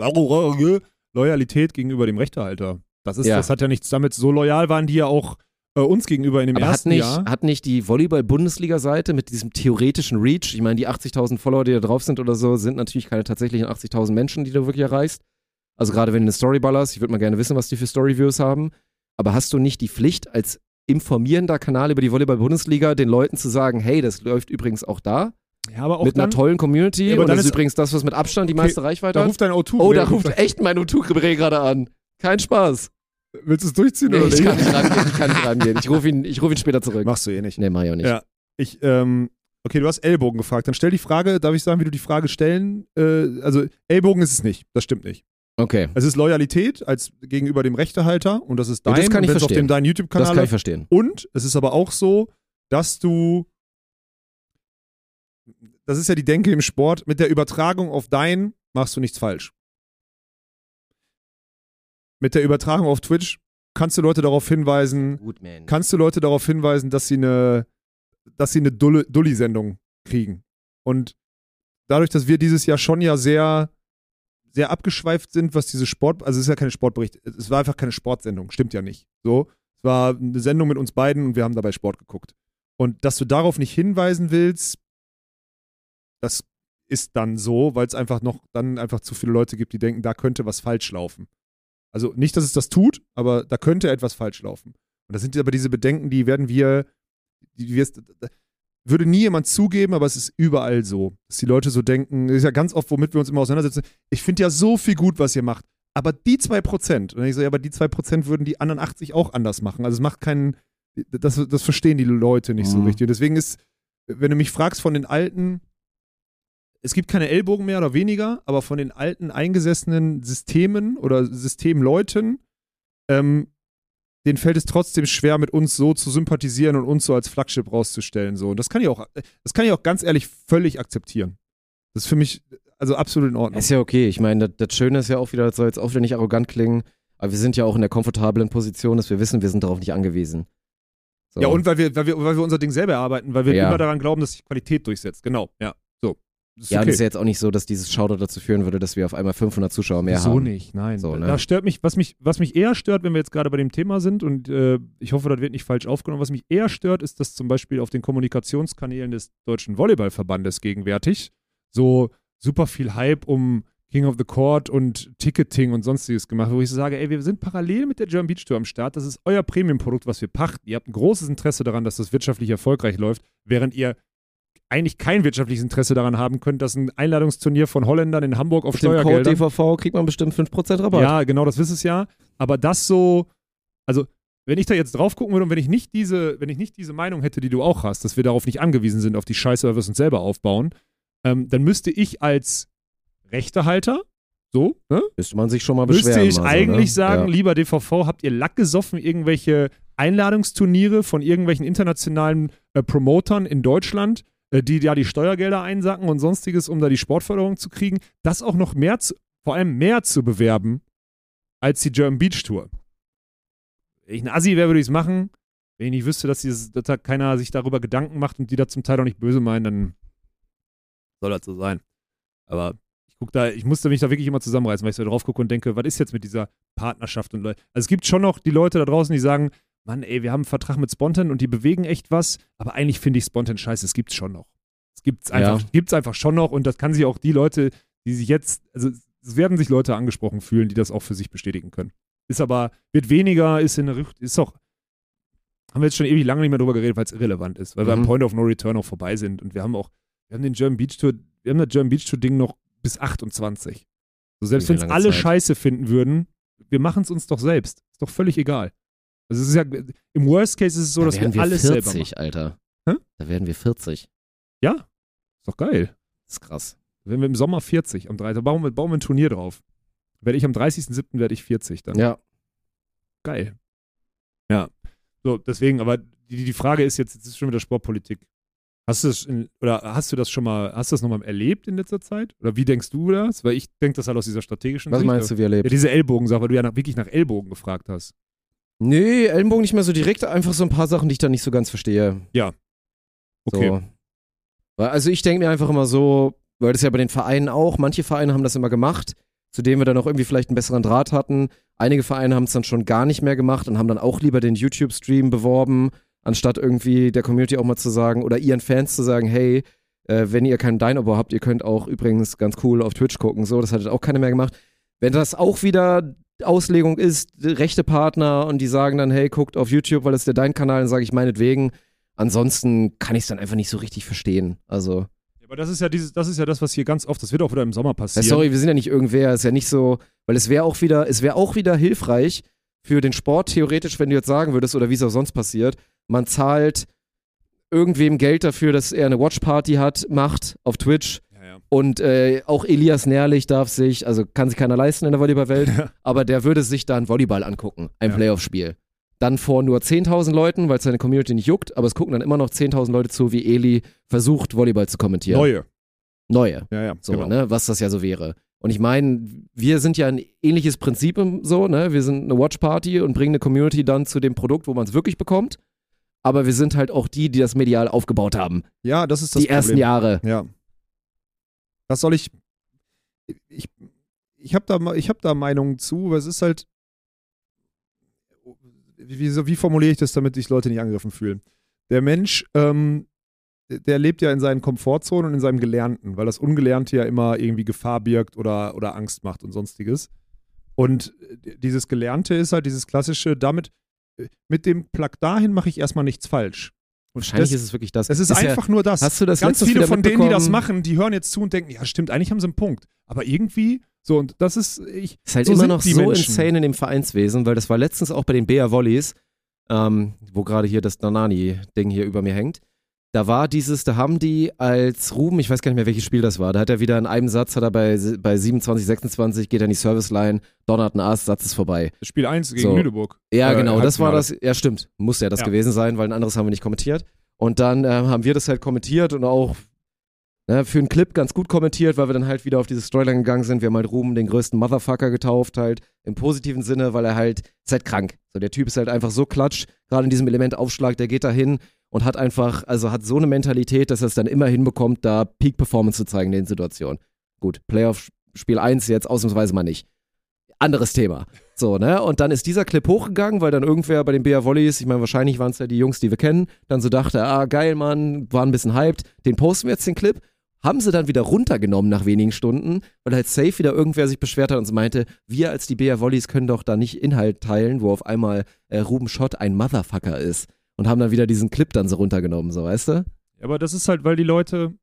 Loyalität gegenüber dem Rechtehalter. Das, ist, Ja. das hat ja nichts damit. So loyal waren die ja auch äh, uns gegenüber in dem Aber hat ersten nicht, Jahr. hat nicht die Volleyball-Bundesliga-Seite mit diesem theoretischen Reach, ich meine, die achtzigtausend Follower, die da drauf sind oder so, sind natürlich keine tatsächlichen achtzigtausend Menschen, die du wirklich erreichst. Also gerade wenn du eine Story ballerst, ich würde mal gerne wissen, was die für Story-Views haben. Aber hast du nicht die Pflicht, als informierender Kanal über die Volleyball-Bundesliga den Leuten zu sagen, hey, das läuft übrigens auch da, Ja, aber auch mit dann, einer tollen Community Ja, aber und dann das ist ist- übrigens das, was mit Abstand die Okay, meiste Reichweite da hat. ruft dein O zwei. Oh, da ruft echt mein O zwei gerade an. Kein Spaß. Willst du es durchziehen Nee, oder ich nicht? kann nicht rangehen, ich kann nicht rangehen. Ich rufe ihn, ich ruf ihn später zurück. Machst du eh nicht. Nee, mach ich auch nicht. Ja. Ich, ähm, okay, du hast Ellbogen gefragt. Dann stell die Frage, darf ich sagen, wie du die Frage stellen? Äh, also Ellbogen ist es nicht. Das stimmt nicht. Okay, Es ist Loyalität als gegenüber dem Rechtehalter und das ist Ja, dein. das kann und ich wenn's auf verstehen. dem deinen das YouTube-Kanal kann ich verstehen. Und es ist aber auch so, dass du, das ist ja die Denke im Sport, mit der Übertragung auf dein machst du nichts falsch. Mit der Übertragung auf Twitch kannst du Leute darauf hinweisen, Gut, man. kannst du Leute darauf hinweisen, dass sie eine, dass sie eine Dulle- Dulli-Sendung kriegen. Und dadurch, dass wir dieses Jahr schon ja sehr, sehr abgeschweift sind, was diese Sport, also es ist ja keine Sportbericht, es war einfach keine Sportsendung, stimmt ja nicht. So, es war eine Sendung mit uns beiden und wir haben dabei Sport geguckt. Und dass du darauf nicht hinweisen willst, das ist dann so, weil es einfach noch dann einfach zu viele Leute gibt, die denken, da könnte was falsch laufen. Also nicht, dass es das tut, aber da könnte etwas falsch laufen. Und das sind aber diese Bedenken, die werden wir, die wir, würde nie jemand zugeben, aber es ist überall so, dass die Leute so denken, das ist ja ganz oft, womit wir uns immer auseinandersetzen, ich finde ja so viel gut, was ihr macht, aber die zwei Prozent, und dann ich so, ja, aber die zwei Prozent würden die anderen achtzig auch anders machen. Also es macht keinen, das, das verstehen die Leute nicht so Mhm. richtig. Und deswegen ist, wenn du mich fragst von den alten, es gibt keine Ellbogen mehr oder weniger, aber von den alten eingesessenen Systemen oder Systemleuten, ähm, denen fällt es trotzdem schwer, mit uns so zu sympathisieren und uns so als Flaggschiff rauszustellen. So. Und das kann ich auch, das kann ich auch ganz ehrlich völlig akzeptieren. Das ist für mich also absolut in Ordnung. Ist ja okay. Ich meine, das, das Schöne ist ja auch wieder, das soll jetzt auch wieder nicht arrogant klingen, aber wir sind ja auch in der komfortablen Position, dass wir wissen, wir sind darauf nicht angewiesen. So. Ja, und weil wir, weil, wir, weil wir unser Ding selber erarbeiten, weil wir Ja. immer daran glauben, dass sich Qualität durchsetzt. Genau, ja. So. ist Ja, okay. und es ist ja jetzt auch nicht so, dass dieses Shoutout dazu führen würde, dass wir auf einmal fünfhundert Zuschauer mehr so haben. nicht, nein. So, ne? Da stört mich, was mich, was mich eher stört, wenn wir jetzt gerade bei dem Thema sind, und äh, ich hoffe, das wird nicht falsch aufgenommen, was mich eher stört, ist, dass zum Beispiel auf den Kommunikationskanälen des Deutschen Volleyballverbandes gegenwärtig so super viel Hype um King of the Court und Ticketing und sonstiges gemacht, wo ich so sage, ey, wir sind parallel mit der German Beach Tour am Start, das ist euer Premium-Produkt, was wir pachten. Ihr habt ein großes Interesse daran, dass das wirtschaftlich erfolgreich läuft, während ihr eigentlich kein wirtschaftliches Interesse daran haben könnt, dass ein Einladungsturnier von Holländern in Hamburg auf Mit dem Code Steuergeldern... D V V kriegt man bestimmt fünf Prozent Rabatt. Ja, genau, das wisst es ja. Aber das so, also wenn ich da jetzt drauf gucken würde und wenn ich nicht diese, wenn ich nicht diese Meinung hätte, die du auch hast, dass wir darauf nicht angewiesen sind, auf die Scheiße, weil wir es uns selber aufbauen, ähm, dann müsste ich als Rechtehalter, so, ne? Müsste man sich schon mal beschweren. Müsste ich mal so, eigentlich ne? sagen, ja. lieber D V V, habt ihr Lack gesoffen, irgendwelche Einladungsturniere von irgendwelchen internationalen äh, Promotern in Deutschland, äh, die ja die Steuergelder einsacken und sonstiges, um da die Sportförderung zu kriegen, das auch noch mehr, zu, vor allem mehr zu bewerben als die German Beach Tour. Wenn ich ein Assi wäre, würde ich es machen. Wenn ich nicht wüsste, dass, dieses, dass da keiner sich darüber Gedanken macht und die da zum Teil auch nicht böse meinen, dann soll das so sein. Aber ich guck da, ich musste mich da wirklich immer zusammenreißen, weil ich so drauf gucke und denke, was ist jetzt mit dieser Partnerschaft und Leute. Also es gibt schon noch die Leute da draußen, die sagen, Mann, ey, wir haben einen Vertrag mit Spontan und die bewegen echt was, aber eigentlich finde ich Spontan scheiße, es gibt's schon noch. Es gibt's einfach, Ja. gibt's einfach schon noch und das kann sich auch die Leute, die sich jetzt, also es werden sich Leute angesprochen fühlen, die das auch für sich bestätigen können. Ist aber, wird weniger, ist in der Richt- ist doch, haben wir jetzt schon ewig lange nicht mehr drüber geredet, weil es irrelevant ist, weil wir am Mhm. Point of No Return auch vorbei sind und wir haben auch, wir haben den German Beach Tour, wir haben das German Beach Tour Ding noch bis achtundzwanzig. So, selbst Wie wenn es lange alle Zeit? scheiße finden würden, wir machen es uns doch selbst. Ist doch völlig egal. Also es ist ja, im Worst Case ist es so, Da dass werden wir alles selber machen. vierzig, Alter. Hä? Da werden wir vierzig. Ja, ist doch geil. Das ist krass. Wenn wir im Sommer vierzig, am dreißigsten bauen wir, bauen wir ein Turnier drauf. Werde ich am dreißigsten siebten werde ich vierzig dann. Ja. Geil. Ja. So, deswegen, aber die, die Frage ist jetzt, jetzt ist schon wieder Sportpolitik. Hast du das in, oder hast du das schon mal, hast du das nochmal erlebt in letzter Zeit? Oder wie denkst du das? Weil ich denke das halt aus dieser strategischen Was Sicht. meinst du, wie erlebt? Ja, diese Ellbogensache, weil du ja nach, wirklich nach Ellbogen gefragt hast. Nee, Ellenbogen nicht mehr so direkt, einfach so ein paar Sachen, die ich da nicht so ganz verstehe. Okay. So. Weil, also ich denke mir einfach immer so, weil das ja bei den Vereinen auch, manche Vereine haben das immer gemacht, zu denen wir dann auch irgendwie vielleicht einen besseren Draht hatten. Einige Vereine haben es dann schon gar nicht mehr gemacht und haben dann auch lieber den YouTube-Stream beworben, anstatt irgendwie der Community auch mal zu sagen oder ihren Fans zu sagen, hey, äh, wenn ihr keinen Dynamo habt, ihr könnt auch übrigens ganz cool auf Twitch gucken. So, das hat auch keiner mehr gemacht. Wenn das auch wieder Auslegung ist, rechte Partner und die sagen dann, hey, guckt auf YouTube, weil das ist der Dein-Kanal, dann sage ich meinetwegen. Ansonsten kann ich es dann einfach nicht so richtig verstehen. Also, Ja, aber das ist ja dieses, das ist ja das, was hier ganz oft, das wird auch wieder im Sommer ja, passieren. sorry, wir sind ja nicht irgendwer, ist ja nicht so, weil es wäre auch wieder, es wäre auch wieder hilfreich für den Sport theoretisch, wenn du jetzt sagen würdest, oder wie es auch sonst passiert, man zahlt irgendwem Geld dafür, dass er eine Watchparty hat, macht auf Twitch. Ja, ja. Und äh, auch Elias Nährlich darf sich, also kann sich keiner leisten in der Volleyballwelt, aber der würde sich dann Volleyball angucken, ein Ja. Playoff-Spiel. Dann vor nur zehntausend Leuten, weil es seine Community nicht juckt, aber es gucken dann immer noch zehntausend Leute zu, wie Eli versucht, Volleyball zu kommentieren. Neue. Neue. Ja, ja. So, genau. ne, was das ja so wäre. Und ich meine, wir sind ja ein ähnliches Prinzip im- so, ne? Wir sind eine Watchparty und bringen eine Community dann zu dem Produkt, wo man es wirklich bekommt. Aber wir sind halt auch die, die das medial aufgebaut haben. Ja, das ist das Die ersten Problem. Jahre. Ja. Was soll ich. Ich, ich habe da, ich hab da Meinungen zu, aber es ist halt. Wie, wie, wie formuliere ich das, damit sich Leute nicht angegriffen fühlen? Der Mensch, ähm, der lebt ja in seinen Komfortzonen und in seinem Gelernten, weil das Ungelernte ja immer irgendwie Gefahr birgt oder, oder Angst macht und sonstiges. Und dieses Gelernte ist halt dieses klassische, damit, mit dem Plug dahin mache ich erstmal nichts falsch. Und Wahrscheinlich das, ist es wirklich das. es ist, ja- einfach nur das. Hast du das Ganz letztens viele wieder von denen, die das mitbekommen? machen, die hören jetzt zu und denken, ja stimmt, eigentlich haben sie einen Punkt. Aber irgendwie, so, und das ist, ich, Ist halt so immer sind noch die so Menschen. insane in dem Vereinswesen, weil das war letztens auch bei den Bea Volleys, ähm, wo gerade hier das Nanani-Ding hier über mir hängt. Da war dieses, da haben die als Ruben, ich weiß gar nicht mehr, welches Spiel das war, da hat er wieder in einem Satz, hat er bei, bei siebenundzwanzig, sechsundzwanzig, geht er in die Serviceline, donnert einen Ass, Satz ist vorbei. Spiel eins gegen So. Lüneburg. Ja, Äh, genau, das war Halbfinale. das, ja stimmt, muss ja das Ja. gewesen sein, weil ein anderes haben wir nicht kommentiert. Und dann äh, haben wir das halt kommentiert und auch ne, für einen Clip ganz gut kommentiert, weil wir dann halt wieder auf diese Storyline gegangen sind. Wir haben halt Ruben den größten Motherfucker getauft, halt im positiven Sinne, weil er halt, ist halt krank. So, der Typ ist halt einfach so klatsch, gerade in diesem Elementaufschlag, der geht da hin und hat einfach, also hat so eine Mentalität, dass er es dann immer hinbekommt, da Peak-Performance zu zeigen in den Situationen. Gut, Playoff-Spiel eins jetzt ausnahmsweise mal nicht. Anderes Thema. So, ne? Und dann ist dieser Clip hochgegangen, weil dann irgendwer bei den B R Volleys, ich meine, wahrscheinlich waren es ja die Jungs, die wir kennen, dann so dachte, ah, geil, Mann, war ein bisschen hyped, den posten wir jetzt, den Clip. Haben sie dann wieder runtergenommen nach wenigen Stunden, weil halt safe wieder irgendwer sich beschwert hat und so meinte, wir als die B R Volleys können doch da nicht Inhalt teilen, wo auf einmal äh, Ruben Schott ein Motherfucker ist. Und haben dann wieder diesen Clip dann so runtergenommen, so, weißt du? Aber das ist halt, weil die Leute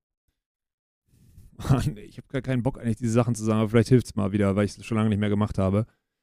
ich habe gar keinen Bock eigentlich, diese Sachen zu sagen, aber vielleicht hilft es mal wieder, weil ich es schon lange nicht mehr gemacht habe.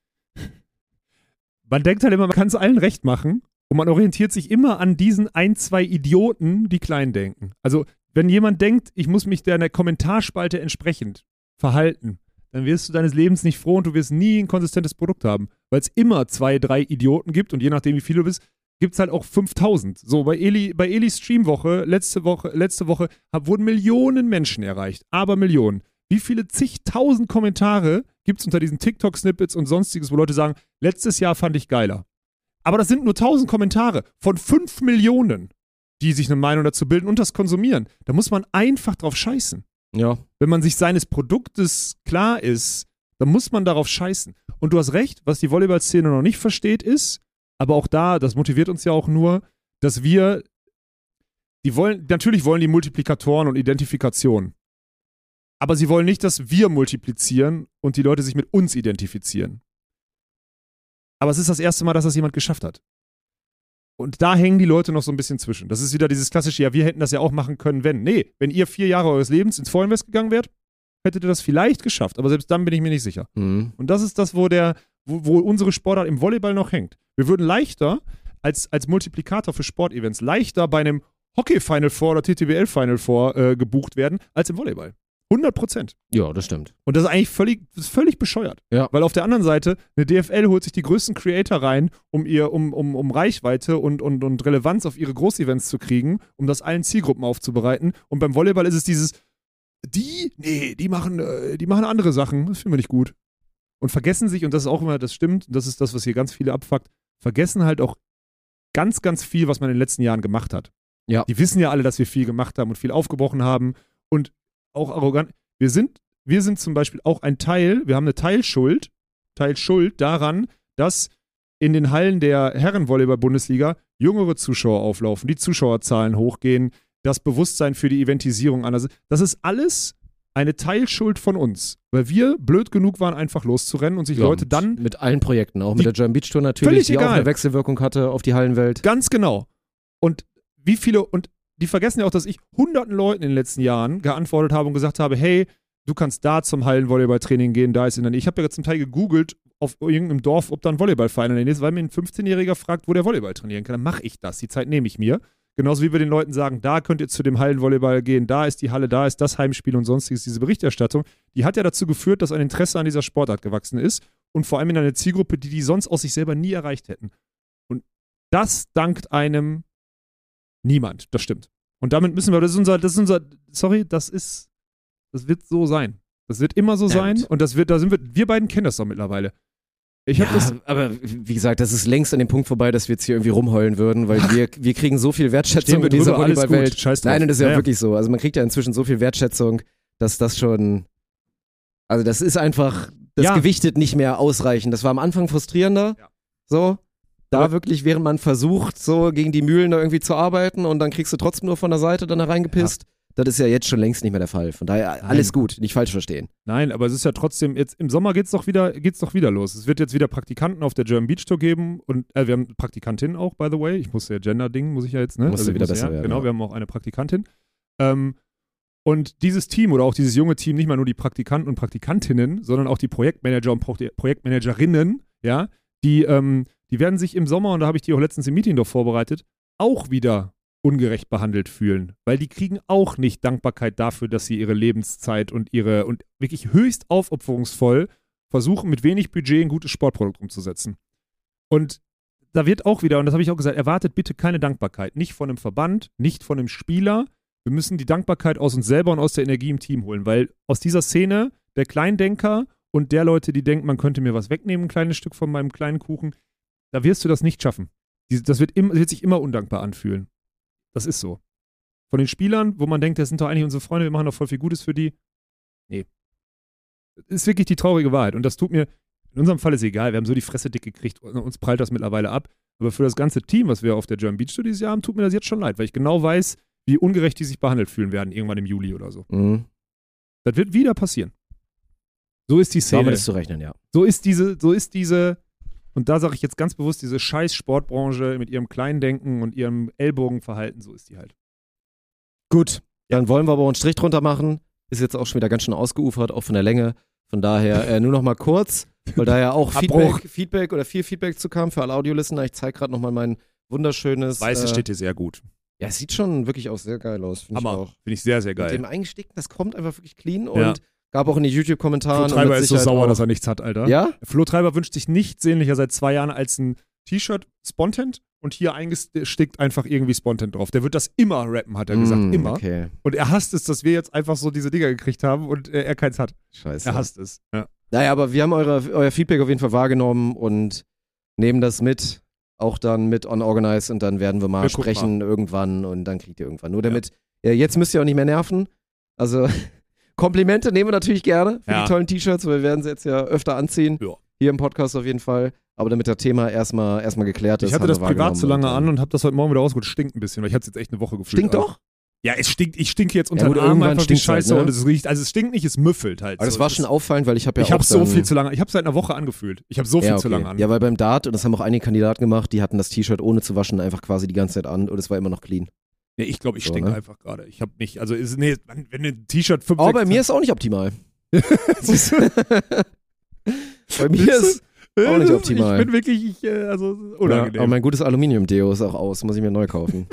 Man denkt halt immer, man kann es allen recht machen und man orientiert sich immer an diesen ein, zwei Idioten, die klein denken. Also, wenn jemand denkt, ich muss mich der in der Kommentarspalte entsprechend verhalten, dann wirst du deines Lebens nicht froh und du wirst nie ein konsistentes Produkt haben, weil es immer zwei, drei Idioten gibt und je nachdem, wie viel du bist, gibt es halt auch fünftausend. So, bei Eli, bei Elis Streamwoche, letzte Woche, letzte Woche hab, wurden Millionen Menschen erreicht. Aber Millionen. Wie viele zigtausend Kommentare gibt es unter diesen TikTok-Snippets und sonstiges, wo Leute sagen, letztes Jahr fand ich geiler. Aber das sind nur tausend Kommentare von fünf Millionen, die sich eine Meinung dazu bilden und das konsumieren. Da muss man einfach drauf scheißen. Ja. Wenn man sich seines Produktes klar ist, dann muss man darauf scheißen. Und du hast recht, was die Volleyball-Szene noch nicht versteht, ist, aber auch da, das motiviert uns ja auch nur, dass wir, die wollen, natürlich wollen die Multiplikatoren und Identifikation. Aber sie wollen nicht, dass wir multiplizieren und die Leute sich mit uns identifizieren. Aber es ist das erste Mal, dass das jemand geschafft hat. Und da hängen die Leute noch so ein bisschen zwischen. Das ist wieder dieses klassische, ja, wir hätten das ja auch machen können, wenn. Nee, wenn ihr vier Jahre eures Lebens ins Vollinvest gegangen wärt, hättet ihr das vielleicht geschafft. Aber selbst dann bin ich mir nicht sicher. Mhm. Und das ist das, wo der, wo, wo unsere Sportart im Volleyball noch hängt. Wir würden leichter als, als Multiplikator für Sportevents leichter bei einem Hockey-Final Four oder T T B L-Final Four äh, gebucht werden, als im Volleyball. hundert Prozent. Ja, das stimmt. Und das ist eigentlich völlig, das ist völlig bescheuert. Ja. Weil auf der anderen Seite, eine D F L holt sich die größten Creator rein, um ihr, um, um, um Reichweite und, und, und Relevanz auf ihre Großevents zu kriegen, um das allen Zielgruppen aufzubereiten. Und beim Volleyball ist es dieses, die, nee, die machen, äh, die machen andere Sachen, das finden wir nicht gut. Und vergessen sich, und das ist auch immer, das stimmt, und das ist das, was hier ganz viele abfuckt, vergessen halt auch ganz, ganz viel, was man in den letzten Jahren gemacht hat. Ja. Die wissen ja alle, dass wir viel gemacht haben und viel aufgebrochen haben und auch arrogant. Wir sind, wir sind zum Beispiel auch ein Teil, wir haben eine Teilschuld, Teilschuld daran, dass in den Hallen der Herrenvolleyball-Bundesliga jüngere Zuschauer auflaufen, die Zuschauerzahlen hochgehen, das Bewusstsein für die Eventisierung anders. Das ist alles eine Teilschuld von uns, weil wir blöd genug waren, einfach loszurennen und sich Ja, Leute mit, dann... Mit allen Projekten, auch Die- mit der German Beach Tour natürlich, Völlig die auch egal. eine Wechselwirkung hatte auf die Hallenwelt. Ganz genau. Und wie viele, und die vergessen ja auch, dass ich hunderten Leuten in den letzten Jahren geantwortet habe und gesagt habe, hey, du kannst da zum Hallenvolleyballtraining gehen, da ist in der Nähe. Ich habe ja zum Teil gegoogelt auf irgendeinem Dorf, ob da ein Volleyballverein in der Nähe ist, weil mir ein fünfzehnjähriger fragt, wo der Volleyball trainieren kann. Dann mache ich das. Die Zeit nehme ich mir. Genauso wie wir den Leuten sagen, da könnt ihr zu dem Hallenvolleyball gehen, da ist die Halle, da ist das Heimspiel und sonstiges. Diese Berichterstattung, die hat ja dazu geführt, dass ein Interesse an dieser Sportart gewachsen ist und vor allem in einer Zielgruppe, die die sonst aus sich selber nie erreicht hätten. Und das dankt einem niemand, das stimmt. Und damit müssen wir, das ist unser, das ist unser, sorry, das ist, das wird so sein. Das wird immer so Ja, sein gut. und das wird, da sind wir, wir beiden kennen das doch mittlerweile. Ich habe Ja, das, aber wie gesagt, das ist längst an dem Punkt vorbei, dass wir jetzt hier irgendwie rumheulen würden, weil wir, wir kriegen so viel Wertschätzung Stehen wir in dieser drüber, alles Volleyballwelt. gut, scheiß drauf. Nein, und das ist ja, Ja, ja. wirklich so. Also man kriegt ja inzwischen so viel Wertschätzung, dass das schon, also das ist einfach, das Ja. gewichtet nicht mehr ausreichend. Das war am Anfang frustrierender, Ja. so. Da Aber- wirklich, während man versucht, so gegen die Mühlen da irgendwie zu arbeiten und dann kriegst du trotzdem nur von der Seite dann da reingepisst. Das ist ja jetzt schon längst nicht mehr der Fall. Von daher, alles gut, nicht falsch verstehen. Nein, aber es ist ja trotzdem, jetzt im Sommer geht's doch wieder, geht's doch wieder los. Es wird jetzt wieder Praktikanten auf der German Beach Tour geben und äh, wir haben Praktikantin auch, by the way. Ich muss ja Gender-Ding, muss ich ja jetzt, ne? Musste ich wieder muss, besser ja, werden, Genau, ja. wir haben auch eine Praktikantin. Ähm, und dieses Team oder auch dieses junge Team, nicht mal nur die Praktikanten und Praktikantinnen, sondern auch die Projektmanager und Pro Projektmanagerinnen, ja, die, ähm, die werden sich im Sommer, und da habe ich die auch letztens im Meeting doch vorbereitet, auch wieder ungerecht behandelt fühlen, weil die kriegen auch nicht Dankbarkeit dafür, dass sie ihre Lebenszeit und ihre und wirklich höchst aufopferungsvoll versuchen, mit wenig Budget ein gutes Sportprodukt umzusetzen. Und da wird auch wieder, und das habe ich auch gesagt, erwartet bitte keine Dankbarkeit. Nicht von einem Verband, nicht von einem Spieler. Wir müssen die Dankbarkeit aus uns selber und aus der Energie im Team holen, weil aus dieser Szene der Kleindenker und der Leute, die denken, man könnte mir was wegnehmen, ein kleines Stück von meinem kleinen Kuchen, da wirst du das nicht schaffen. Die- Das wird, im, wird sich immer undankbar anfühlen. Das ist so. Von den Spielern, wo man denkt, das sind doch eigentlich unsere Freunde, wir machen doch voll viel Gutes für die. Nee. Das ist wirklich die traurige Wahrheit. Und das tut mir, in unserem Fall ist egal, wir haben so die Fresse dick gekriegt, uns prallt das mittlerweile ab. Aber für das ganze Team, was wir auf der German Beach Tour dieses Jahr haben, tut mir das jetzt schon leid, weil ich genau weiß, wie ungerecht die sich behandelt fühlen werden, irgendwann im Juli oder so. Mhm. Das wird wieder passieren. So ist die Szene. Damit ist zu rechnen, ja. So ist diese, so ist diese, und da sage ich jetzt ganz bewusst, diese scheiß Sportbranche mit ihrem Kleindenken und ihrem Ellbogenverhalten, so ist die halt. Gut, dann wollen wir aber einen Strich drunter machen. Ist jetzt auch schon wieder ganz schön ausgeufert, auch von der Länge. Von daher äh, nur noch mal kurz, weil da ja auch Feedback, Feedback oder viel Feedback zu kam für alle Audiolistener. Ich zeige gerade nochmal mein wunderschönes... Weiße äh, steht hier sehr gut. Ja, es sieht schon wirklich auch sehr geil aus. Find Hammer. Finde ich sehr, sehr geil. Mit dem Eingestickten, das kommt einfach wirklich clean und Ja. gab auch in den YouTube-Kommentaren. Flo Treiber und mit ist so Sicherheit sauer, auch, dass er nichts hat, Alter. Ja? Flo Treiber wünscht sich nichts sehnlicher seit zwei Jahren als ein T-Shirt Spontent und hier eingestickt einfach irgendwie Spontent drauf. Der wird das immer rappen, hat er gesagt. Mm, Immer. Okay, Und er hasst es, dass wir jetzt einfach so diese Dinger gekriegt haben und äh, er keins hat. scheiße. Er hasst es. Ja. Naja, aber wir haben eure, euer Feedback auf jeden Fall wahrgenommen und nehmen das mit, auch dann mit on Organize und dann werden wir mal Wir gucken sprechen irgendwann und dann kriegt ihr irgendwann. Nur damit, ja. jetzt müsst ihr auch nicht mehr nerven. Also Komplimente nehmen wir natürlich gerne für Ja. die tollen T-Shirts, weil wir werden sie jetzt ja öfter anziehen. Ja. Hier im Podcast auf jeden Fall. Aber damit das Thema erstmal, erstmal geklärt ist. Ich hatte haben das wir privat wahrgenommen zu lange und, an ähm, und habe das heute Morgen wieder ausgeholt. Stinkt ein bisschen, weil ich habe es jetzt echt eine Woche gefühlt. Stinkt Also, doch? Ja, es stinkt. Ich stinke jetzt unter Ja, gut, den Armen irgendwann einfach wie stinkt's Scheiße halt, ne? und es riecht. Also es stinkt nicht, es müffelt halt. Aber das so. war schon auffallend, weil ich habe ja Ich habe auch so dann, viel zu lange. Ich habe es seit einer Woche angefühlt. Ich habe so viel ja, okay. zu lange an. Ja, weil beim Dart, und das haben auch einige Kandidaten gemacht, die hatten das T-Shirt ohne zu waschen einfach quasi die ganze Zeit an und es war immer noch clean. Nee, ich glaube, ich So, stinke ne? einfach gerade. Ich habe nicht, also ist, nee, wenn ein T-Shirt fünf, Aber sechs- bei mir ist auch nicht optimal. Siehst du? Bei mir ist auch nicht optimal. Ich bin wirklich, ich, äh, also Ja, unangenehm. aber mein gutes Aluminium-Deo ist auch aus, muss ich mir neu kaufen.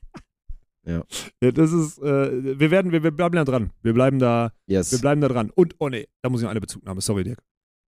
Ja, das ist, äh, wir werden, wir, wir bleiben da dran. Wir bleiben da, Yes. wir bleiben da dran. Und, oh nee, da muss ich noch eine Bezugnahme, sorry, Dirk.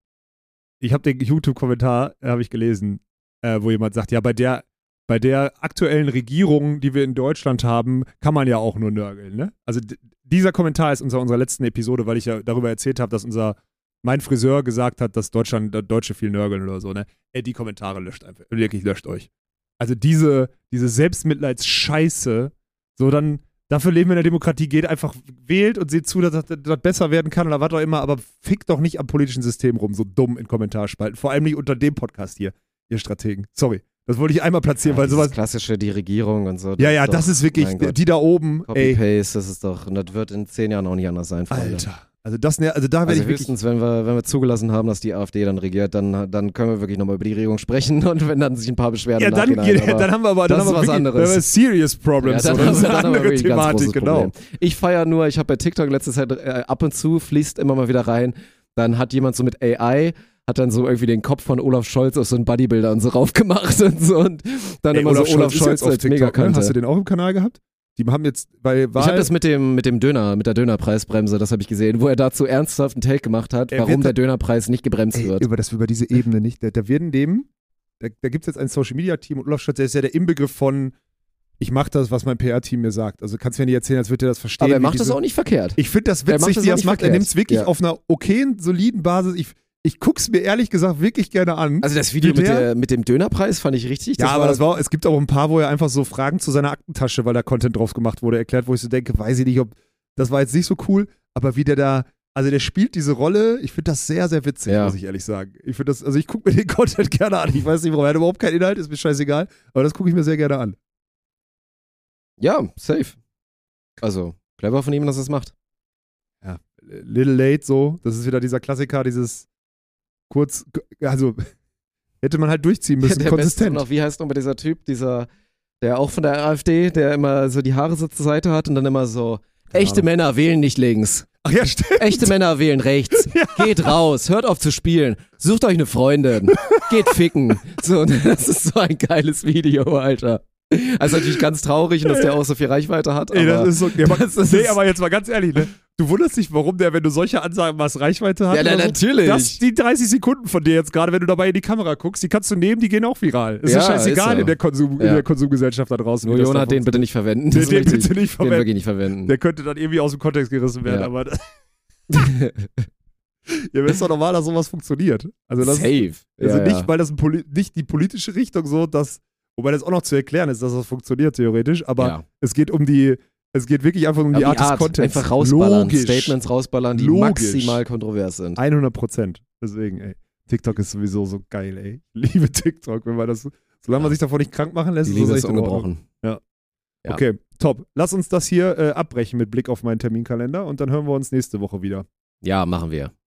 Ich habe den YouTube-Kommentar, äh, habe ich gelesen, äh, wo jemand sagt, ja, bei der, bei der aktuellen Regierung, die wir in Deutschland haben, kann man ja auch nur nörgeln, ne? Also d- dieser Kommentar ist unser, unserer letzten Episode, weil ich ja darüber erzählt habe, dass unser, mein Friseur gesagt hat, dass Deutschland, dass Deutsche viel nörgeln oder so, ne? Ey, die Kommentare löscht einfach, wirklich löscht euch. Also diese, diese Selbstmitleidsscheiße, so dann, dafür leben wir in der Demokratie, geht einfach, wählt und seht zu, dass das, das besser werden kann oder was auch immer, aber fickt doch nicht am politischen System rum, so dumm in Kommentarspalten. Vor allem nicht unter dem Podcast hier, ihr Strategen. Sorry, das wollte ich einmal platzieren, Ja, weil dieses sowas... klassische, die Regierung und so. Ja, ja, doch- das ist wirklich, mein Gott. die da oben, ey, Copy-Paste, das ist doch, und das wird in zehn Jahren auch nicht anders sein, Freunde. Alter. Also das, ne- also da werde Also ich wirklich... höchstens, wenn wir, wenn wir zugelassen haben, dass die AfD dann regiert, dann, dann können wir wirklich nochmal über die Regierung sprechen und wenn dann sich ein paar Beschwerden Ja, dann, nachhinein, aber dann haben wir aber dann das haben wir ist was wirklich, anderes. Dann haben wir serious problems, Ja, dann oder? haben Das wir- ist eine dann haben wir andere wirklich ein ganz Thematik, großes genau. Problem. Ich feiere nur, ich habe bei TikTok letzte Zeit äh, ab und zu fließt immer mal wieder rein, dann hat jemand so mit A I hat dann so irgendwie den Kopf von Olaf Scholz auf so einen Bodybuilder und so raufgemacht und so und dann Ey, immer so Olaf ist Scholz jetzt auf als TikTok, ne? Megakante. Hast du den auch im Kanal gehabt? Die haben jetzt bei Wahl... Ich habe das mit dem, mit dem Döner, mit der Dönerpreisbremse, das habe ich gesehen, wo er dazu ernsthaft einen Take gemacht hat, Er warum wird- der Dönerpreis nicht gebremst Ey, wird. über, das, über diese Ebene nicht. Da, da werden dem, da, da gibt es jetzt ein Social-Media-Team und Olaf Scholz, der ist ja der Inbegriff von, ich mache das, was mein P R-Team mir sagt. Also kannst du mir nicht erzählen, als würde er das verstehen. Aber er wie macht das diese, auch nicht verkehrt. Ich finde das Er macht witzig, das wie auch er es nicht macht. Er verkehrt. nimmt es wirklich Ja. auf einer okayen, soliden Basis. Ich, ich guck's mir ehrlich gesagt wirklich gerne an. Also das Video Wie mit, der- der, mit dem Dönerpreis fand ich richtig. ja, aber das war, es gibt auch ein paar, wo er einfach so Fragen zu seiner Aktentasche, weil da Content drauf gemacht wurde, erklärt, wo ich so denke, weiß ich nicht, ob, das war jetzt nicht so cool, aber wie der da, also der spielt diese Rolle, ich finde das sehr, sehr witzig, Ja. muss ich ehrlich sagen. Ich finde das, also ich gucke mir den Content gerne an. Ich weiß nicht, warum, er hat überhaupt keinen Inhalt, ist mir scheißegal, aber das gucke ich mir sehr gerne an. Ja, safe. Also, clever von ihm, dass er es macht. Ja, little late so, das ist wieder dieser Klassiker, dieses kurz, also hätte man halt durchziehen müssen, der Beste konsistent. noch, wie heißt nochmal dieser Typ, dieser, der auch von der AfD, der immer so die Haare so zur Seite hat und dann immer so, echte Männer wählen nicht links. Ach ja, stimmt. Echte Männer wählen rechts. Geht raus, hört auf zu spielen. Sucht euch eine Freundin. Geht ficken. So, das ist so ein geiles Video, Alter. Also natürlich ganz traurig, dass der auch so viel Reichweite hat. Ey, aber das ist so, ja, aber, das ist- nee, aber jetzt mal ganz ehrlich, ne? Du wunderst dich, warum der, wenn du solche Ansagen machst, Reichweite hat? Ja, na, oder so? natürlich. Das, die dreißig Sekunden von dir jetzt gerade, wenn du dabei in die Kamera guckst, die kannst du nehmen, die gehen auch viral. Ist ja, Ja, scheißegal ist so. in, der Konsum, in Ja. der Konsumgesellschaft da draußen. nur wie das Jonah, da den bitte nicht verwenden. Das Den- ist den richtig- bitte nicht Den verwenden. wirklich nicht verwenden. Der könnte dann irgendwie aus dem Kontext gerissen werden, Ja. aber das, ja, ist doch normal, dass sowas funktioniert. Also das, Safe. Also ja, nicht, ja. weil das ein Poli nicht die politische Richtung so, dass Wobei das auch noch zu erklären ist, dass das funktioniert theoretisch, aber Ja. es geht um die, es geht wirklich einfach um die Aber Art, des Contents. Einfach rausballern, Logisch. Statements rausballern, die Logisch. maximal kontrovers sind. hundert Prozent. Deswegen, ey. TikTok ist sowieso so geil, ey. Ich liebe TikTok, wenn man das, solange man sich davon nicht krank machen lässt, Die ist das Liebe echt ist in Ordnung. ungebrochen. Ja. Okay, top. Lass uns das hier äh, abbrechen mit Blick auf meinen Terminkalender und dann hören wir uns nächste Woche wieder. Ja, machen wir.